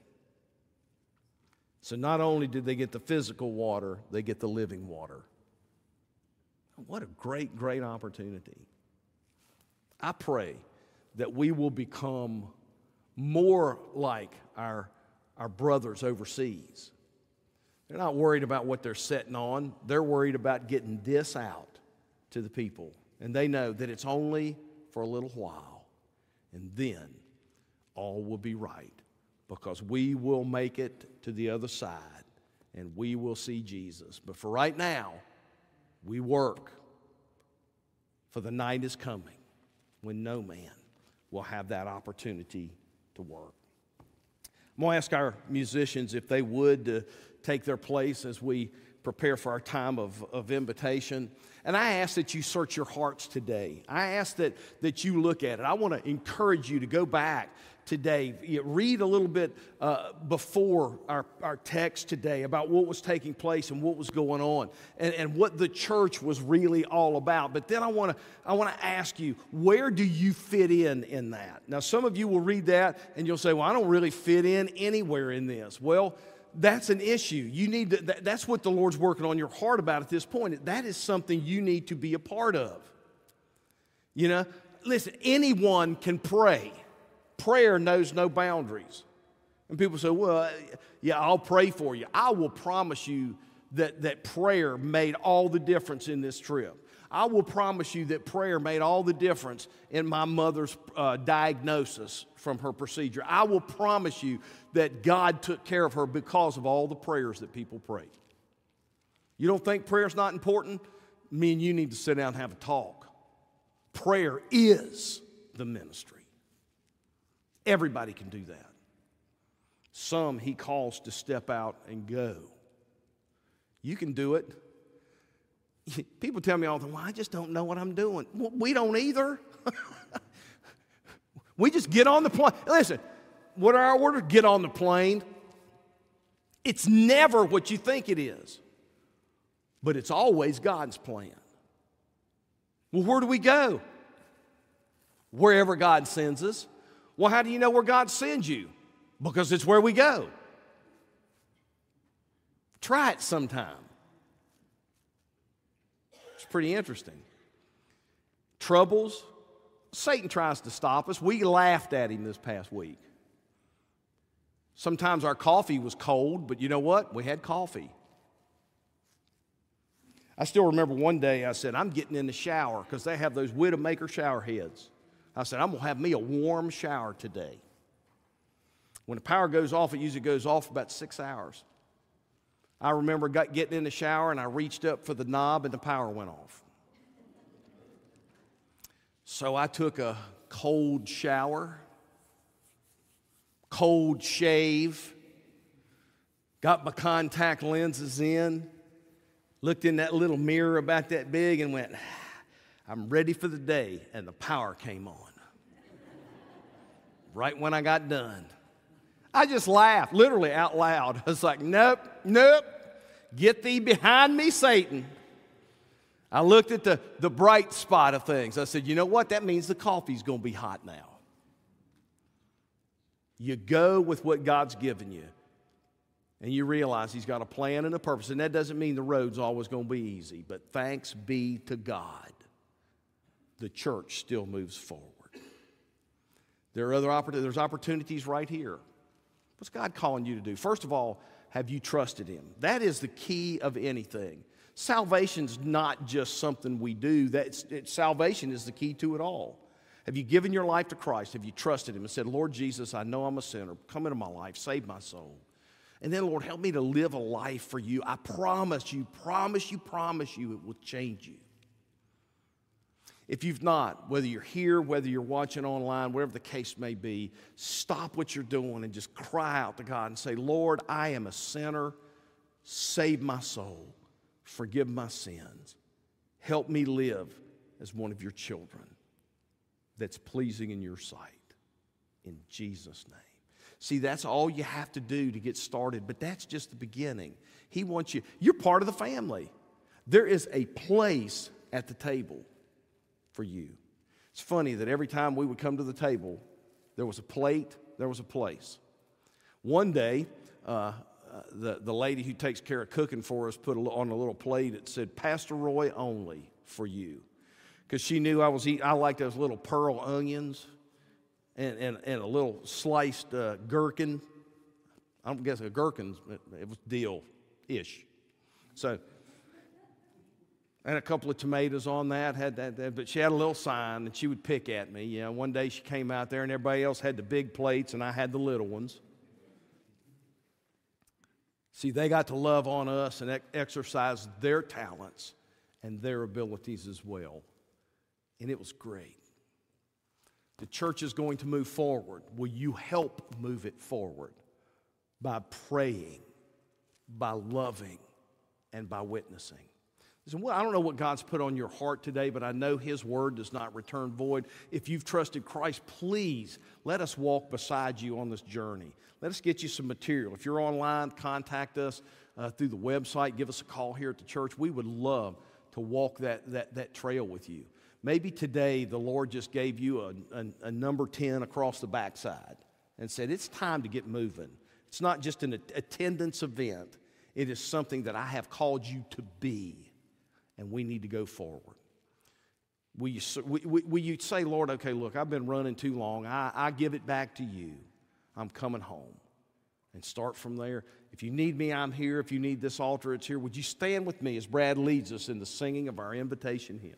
So not only did they get the physical water, they get the living water. What a great, great opportunity. I pray that we will become more like our, our brothers overseas. They're not worried about what they're sitting on. They're worried about getting this out to the people. And they know that it's only for a little while. And then all will be right, because we will make it to the other side and we will see Jesus. But for right now, we work, for the night is coming when no man will have that opportunity to work. I'm going to ask our musicians if they would to take their place as we prepare for our time of, of invitation. And I ask that you search your hearts today. I ask that, that you look at it. I want to encourage you to go back today. You read a little bit uh, before our, our text today about what was taking place and what was going on and, and what the church was really all about. But then I want to I want to ask you, where do you fit in in that? Now, some of you will read that and you'll say, well, I don't really fit in anywhere in this. Well, that's an issue. You need to, that, that's what the Lord's working on your heart about at this point. That is something you need to be a part of. You know, listen, anyone can pray. Prayer knows no boundaries. And people say, well, yeah, I'll pray for you. I will promise you that, that prayer made all the difference in this trip. I will promise you that prayer made all the difference in my mother's uh, diagnosis from her procedure. I will promise you that God took care of her because of all the prayers that people prayed. You don't think prayer's not important? Me and you need to sit down and have a talk. Prayer is the ministry. Everybody can do that. Some he calls to step out and go. You can do it. People tell me all the time, well, I just don't know what I'm doing. Well, we don't either. We just get on the plane. Listen, what are our orders? Get on the plane. It's never what you think it is, but it's always God's plan. Well, where do we go? Wherever God sends us. Well, how do you know where God sends you? Because it's where we go. Try it sometime. It's pretty interesting. Troubles, Satan tries to stop us. We laughed at him this past week. Sometimes our coffee was cold, but you know what? We had coffee. I still remember one day I said, I'm getting in the shower because they have those Widowmaker shower heads. I said, I'm going to have me a warm shower today. When the power goes off, it usually goes off about six hours. I remember got, getting in the shower, and I reached up for the knob, and the power went off. So I took a cold shower, cold shave, got my contact lenses in, Looked in that little mirror about that big and went, I'm ready for the day. And the power came on. Right when I got done. I just laughed, literally out loud. I was like, nope, nope. Get thee behind me, Satan. I looked at the, the bright spot of things. I said, you know what? That means the coffee's going to be hot now. You go with what God's given you. And you realize He's got a plan and a purpose. And that doesn't mean the road's always going to be easy. But thanks be to God, the church still moves forward. There are other opportunities. There's opportunities right here. What's God calling you to do? First of all, have you trusted Him? That is the key of anything. Salvation's not just something we do. That's, it, salvation is the key to it all. Have you given your life to Christ? Have you trusted Him and said, Lord Jesus, I know I'm a sinner. Come into my life. Save my soul. And then, Lord, help me to live a life for you. I promise you, promise you, promise you, it will change you. If you've not, whether you're here, whether you're watching online, whatever the case may be, stop what you're doing and just cry out to God and say, Lord, I am a sinner. Save my soul. Forgive my sins. Help me live as one of your children that's pleasing in your sight. In Jesus' name. See, that's all you have to do to get started, but that's just the beginning. He wants you. You're part of the family. There is a place at the table for you. It's funny that every time we would come to the table, there was a plate, there was a place. One day, uh, uh, the, the lady who takes care of cooking for us put a, on a little plate, it said, Pastor Roy only for you. Because she knew I was eating, I like those little pearl onions. And, and, and a little sliced uh, gherkin. I don't guess a gherkin, it was dill-ish. So, and a couple of tomatoes on that, had that, that, but she had a little sign and she would pick at me. You know, one day she came out there and everybody else had the big plates and I had the little ones. See, they got to love on us and ex- exercise their talents and their abilities as well. And it was great. The church is going to move forward. Will you help move it forward by praying, by loving, and by witnessing? Listen, well, I don't know what God's put on your heart today, but I know His word does not return void. If you've trusted Christ, please let us walk beside you on this journey. Let us get you some material. If you're online, contact us uh, through the website. Give us a call here at the church. We would love to walk that, that, that trail with you. Maybe today the Lord just gave you a, a, a number ten across the backside and said, it's time to get moving. It's not just an attendance event. It is something that I have called you to be, and we need to go forward. Will you, will, will you say, Lord, okay, look, I've been running too long. I, I give it back to you. I'm coming home. And start from there. If you need me, I'm here. If you need this altar, it's here. Would you stand with me as Brad leads us in the singing of our invitation hymn?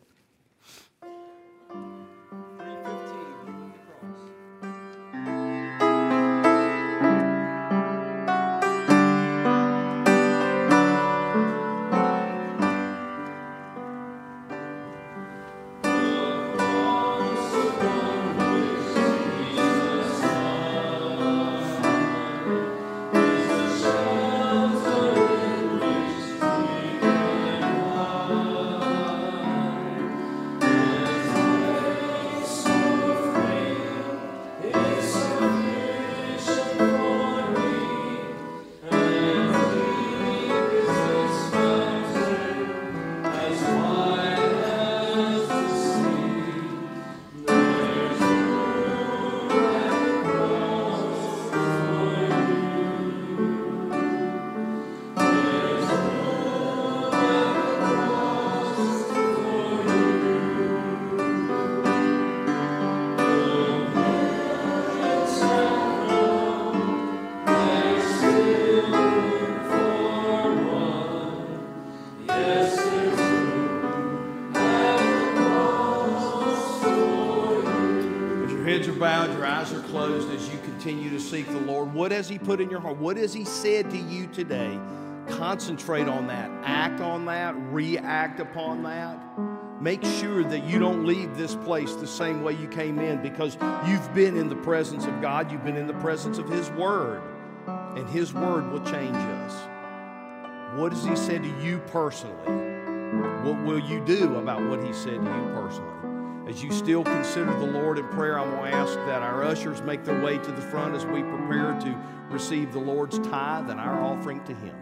Bowed, your eyes are closed as you continue to seek the Lord. What has He put in your heart? What has He said to you today? Concentrate on that. Act on that. React upon that. Make sure that you don't leave this place the same way you came in, because you've been in the presence of God. You've been in the presence of His Word. And His Word will change us. What has he said to you personally? What will you do about what he said to you personally? As you still consider the Lord in prayer, I'm going to ask that our ushers make their way to the front as we prepare to receive the Lord's tithe and our offering to him.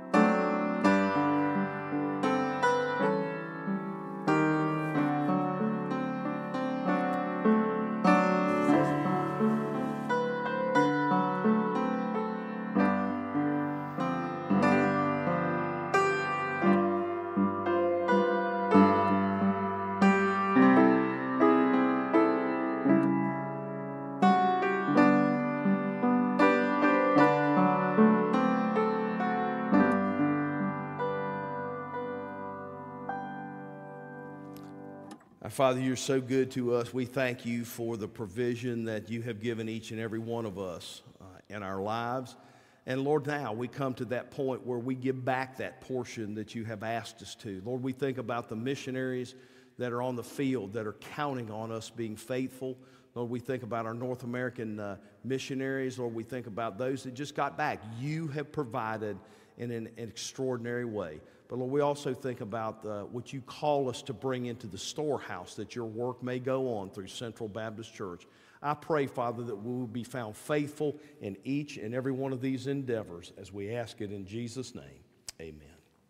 Father, you're so good to us. We thank you for the provision that you have given each and every one of us uh, in our lives. And Lord, now we come to that point where we give back that portion that you have asked us to. Lord, we think about the missionaries that are on the field that are counting on us being faithful. Lord, we think about our North American uh, missionaries. Lord, we think about those that just got back. You have provided in an, an extraordinary way. But Lord, we also think about uh, what you call us to bring into the storehouse, that your work may go on through Central Baptist Church. I pray, Father, that we will be found faithful in each and every one of these endeavors as we ask it in Jesus' name. Amen.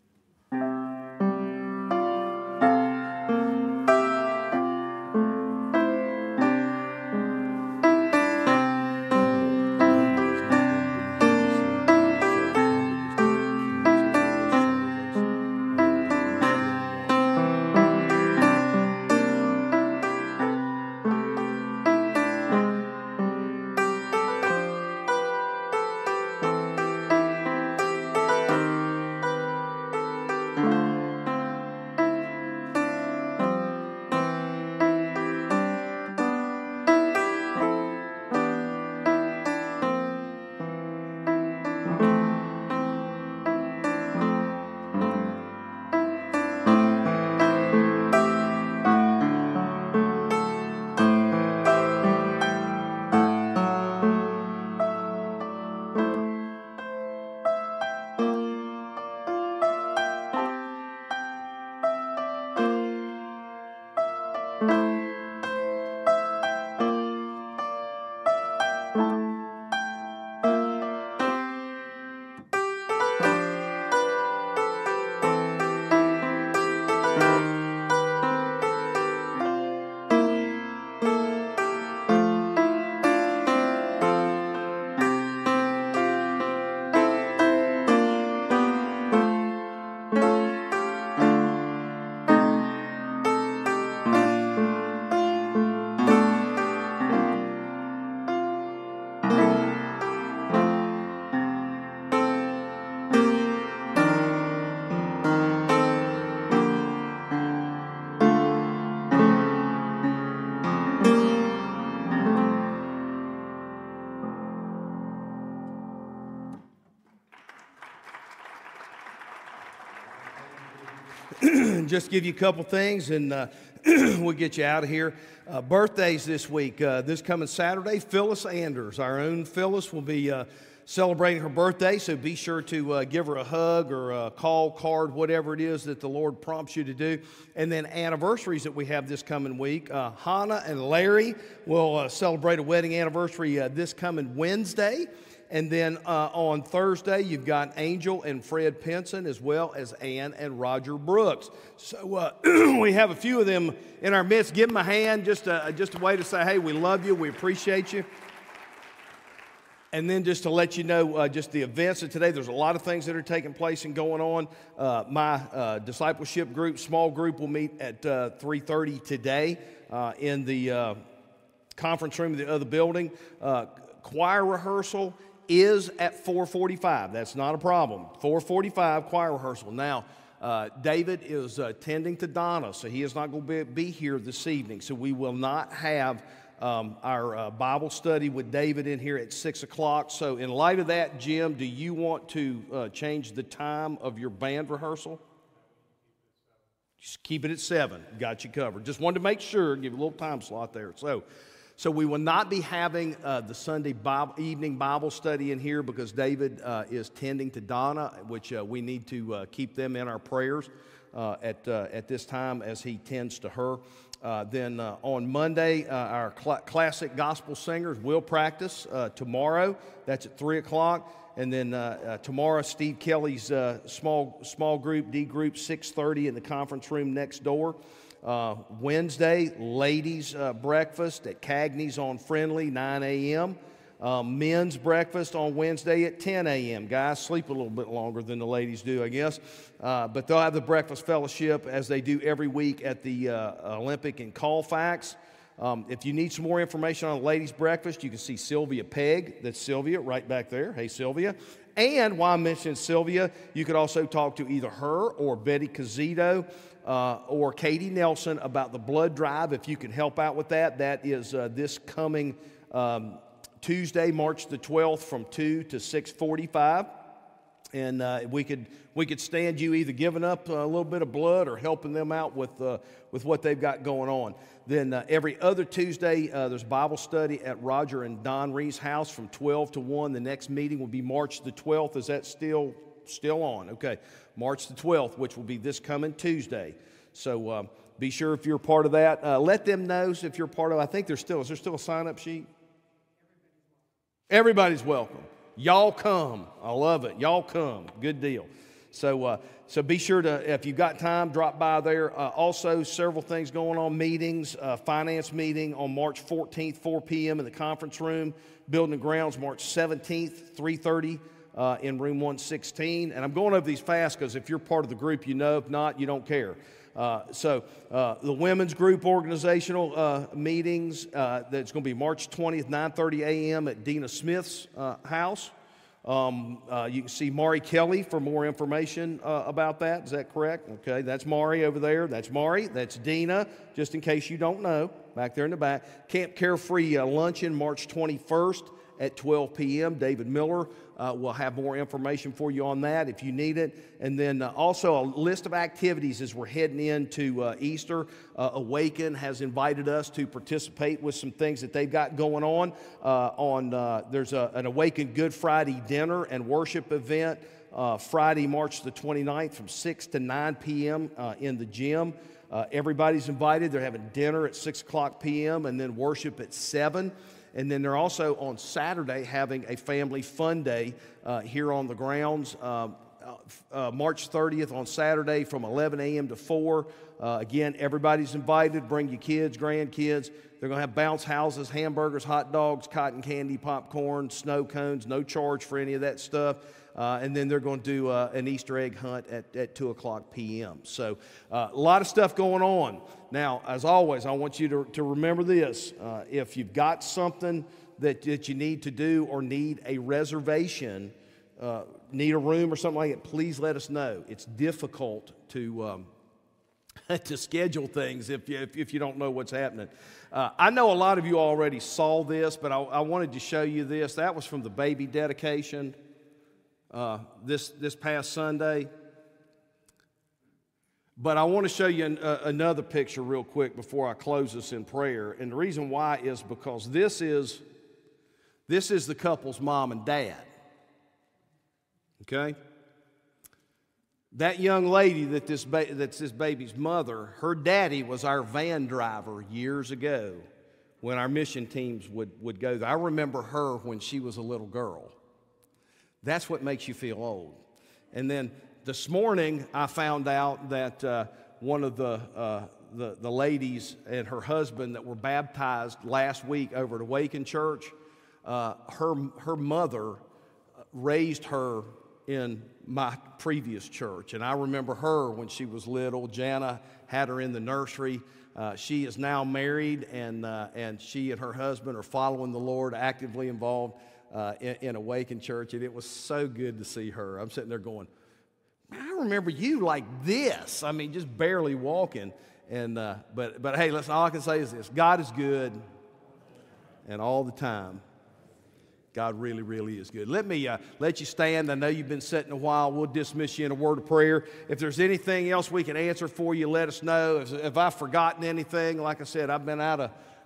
Just give you a couple things, and uh, we'll get you out of here. Uh, birthdays this week. Uh, this coming Saturday, Phyllis Anders, our own Phyllis, will be uh, celebrating her birthday, so be sure to uh, give her a hug or a call, card, whatever it is that the Lord prompts you to do. And then anniversaries that we have this coming week. Uh, Hannah and Larry will uh, celebrate a wedding anniversary uh, this coming Wednesday. And then uh, on Thursday, you've got Angel and Fred Pinson, as well as Ann and Roger Brooks. So uh, we have a few of them in our midst. Give them a hand, just a, just a way to say, hey, we love you, we appreciate you. And then just to let you know, uh, just the events of today, there's a lot of things that are taking place and going on. Uh, my uh, discipleship group, small group, will meet at uh, three thirty today uh, in the uh, conference room of the other building. Uh, choir rehearsal is at four forty-five. That's not a problem. four forty-five choir rehearsal. Now, uh, David is uh, tending to Donna, so he is not going to be, be here this evening. So we will not have um, our uh, Bible study with David in here at six o'clock. So in light of that, Jim, do you want to uh, change the time of your band rehearsal? Just keep it at seven. Got you covered. Just wanted to make sure, give you a little time slot there. So. So we will not be having uh, the Sunday Bible, evening Bible study in here because David uh, is tending to Donna, which uh, we need to uh, keep them in our prayers uh, at, uh, at this time as he tends to her. Uh, then uh, on Monday, uh, our cl- classic gospel singers will practice uh, tomorrow. That's at three o'clock. And then uh, uh, tomorrow, Steve Kelly's uh, small small group, D group, six thirty in the conference room next door. Uh, Wednesday, ladies' uh, breakfast at Cagney's on Friendly, nine a.m. Uh, men's breakfast on Wednesday at ten a.m. Guys sleep a little bit longer than the ladies do, I guess. Uh, but they'll have the breakfast fellowship as they do every week at the uh, Olympic in Colfax. Um, if you need some more information on the ladies' breakfast, you can see Sylvia Pegg. That's Sylvia right back there. Hey, Sylvia. And while I mentioned Sylvia, you could also talk to either her or Betty Cazito uh, or Katie Nelson about the blood drive. If you can help out with that, that is uh, this coming um, Tuesday, March the twelfth, from two to six forty-five. And uh, we could we could stand you either giving up a little bit of blood or helping them out with uh, with what they've got going on. Then uh, every other Tuesday, uh, there's Bible study at Roger and Don Ree's house from twelve to one. The next meeting will be March the twelfth. Is that still still on? Okay, March the twelfth, which will be this coming Tuesday. So uh, be sure if you're part of that. Uh, let them know if you're part of. I think there's still is there still a sign-up sheet? Everybody's welcome. Y'all come. I love it. Y'all come. Good deal. So uh, so be sure to, if you've got time, drop by there. Uh, also, several things going on, meetings, uh, finance meeting on March fourteenth, four p.m. in the conference room. Building and Grounds, March seventeenth, three thirty uh, in room one sixteen. And I'm going over these fast because if you're part of the group, you know. If not, you don't care. Uh, so uh, the women's group organizational uh, meetings, uh, that's going to be March twentieth, nine thirty a.m. at Dina Smith's uh, house. Um, uh, you can see Mari Kelly for more information uh, about that. Is that correct? Okay, that's Mari over there. That's Mari. That's Dina, just in case you don't know, back there in the back. Camp Carefree uh, luncheon, March twenty-first at twelve p.m. David Miller uh, will have more information for you on that if you need it. And then uh, also a list of activities as we're heading into uh, Easter. Uh, Awaken has invited us to participate with some things that they've got going on. Uh, on uh, there's a, an Awaken Good Friday dinner and worship event uh, Friday, March the twenty-ninth from six to nine p.m. Uh, in the gym. Uh, everybody's invited. They're having dinner at six o'clock p.m. and then worship at seven. And then they're also on Saturday having a family fun day uh, here on the grounds. Um, uh, March thirtieth on Saturday from eleven a.m. to four. Uh, again, everybody's invited. Bring your kids, grandkids. They're going to have bounce houses, hamburgers, hot dogs, cotton candy, popcorn, snow cones. No charge for any of that stuff. Uh, and then they're going to do uh, an Easter egg hunt at, at two o'clock p.m. So uh, a lot of stuff going on. Now, as always, I want you to, to remember this. Uh, if you've got something that, that you need to do or need a reservation, uh, need a room or something like that, please let us know. It's difficult to um, to schedule things if you, if, if you don't know what's happening. Uh, I know a lot of you already saw this, but I, I wanted to show you this. That was from the baby dedication. Uh, this this past Sunday. But I want to show you an, uh, another picture real quick before I close this in prayer. And the reason why is because this is this is the couple's mom and dad. Okay? That young lady that this ba- that's this baby's mother, her daddy was our van driver years ago when our mission teams would, would go there. I remember her when she was a little girl. That's what makes you feel old. And then this morning, I found out that uh, one of the, uh, the the ladies and her husband that were baptized last week over at Awaken Church, uh, her her mother raised her in my previous church, and I remember her when she was little. Jana had her in the nursery. Uh, she is now married, and uh, and she and her husband are following the Lord, actively involved uh, in, in Awaken Church, and it was so good to see her. I'm sitting there going, I remember you like this. I mean, just barely walking. And uh, but but hey, listen, all I can say is this: God is good, and all the time. God really, really is good. Let me uh, let you stand. I know you've been sitting a while. We'll dismiss you in a word of prayer. If there's anything else we can answer for you, let us know. If, if I've forgotten anything, like I said, I've been out of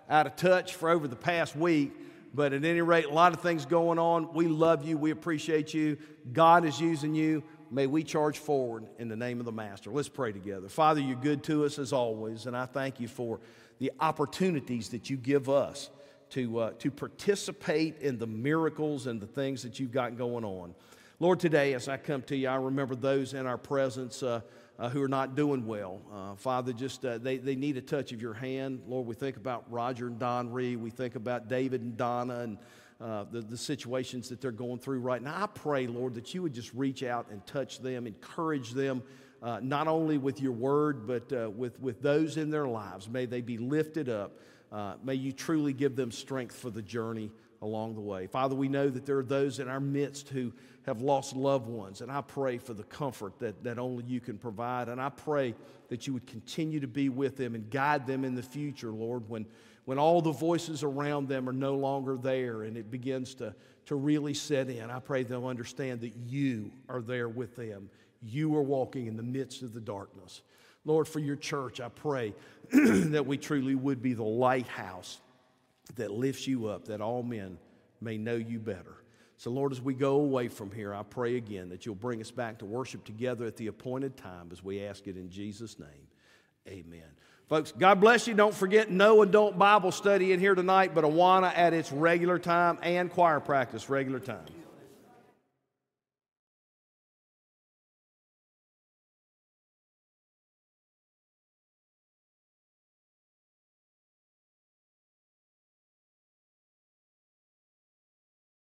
out of touch for over the past week. But at any rate, a lot of things going on. We love you. We appreciate you. God is using you. May we charge forward in the name of the Master. Let's pray together. Father, you're good to us as always, and I thank you for the opportunities that you give us to, uh, to participate in the miracles and the things that you've got going on. Lord, today as I come to you, I remember those in our presence uh, uh, who are not doing well. Uh, Father, just uh, they, they need a touch of your hand. Lord, we think about Roger and Don Reed. We think about David and Donna and uh, the, the situations that they're going through right now. I pray, Lord, that you would just reach out and touch them, encourage them, uh, not only with your word, but uh, with, with those in their lives. May they be lifted up. Uh, may you truly give them strength for the journey along the way. Father, we know that there are those in our midst who have lost loved ones, and I pray for the comfort that, that only you can provide, and I pray that you would continue to be with them and guide them in the future, Lord, when, when all the voices around them are no longer there and it begins to, to really set in. I pray they'll understand that you are there with them. You are walking in the midst of the darkness. Lord, for your church, I pray that we truly would be the lighthouse that lifts you up, that all men may know you better. So, Lord, as we go away from here, I pray again that you'll bring us back to worship together at the appointed time as we ask it in Jesus' name. Amen. Folks, God bless you. Don't forget No Adult Bible Study in here tonight, but Awana at its regular time and choir practice regular time.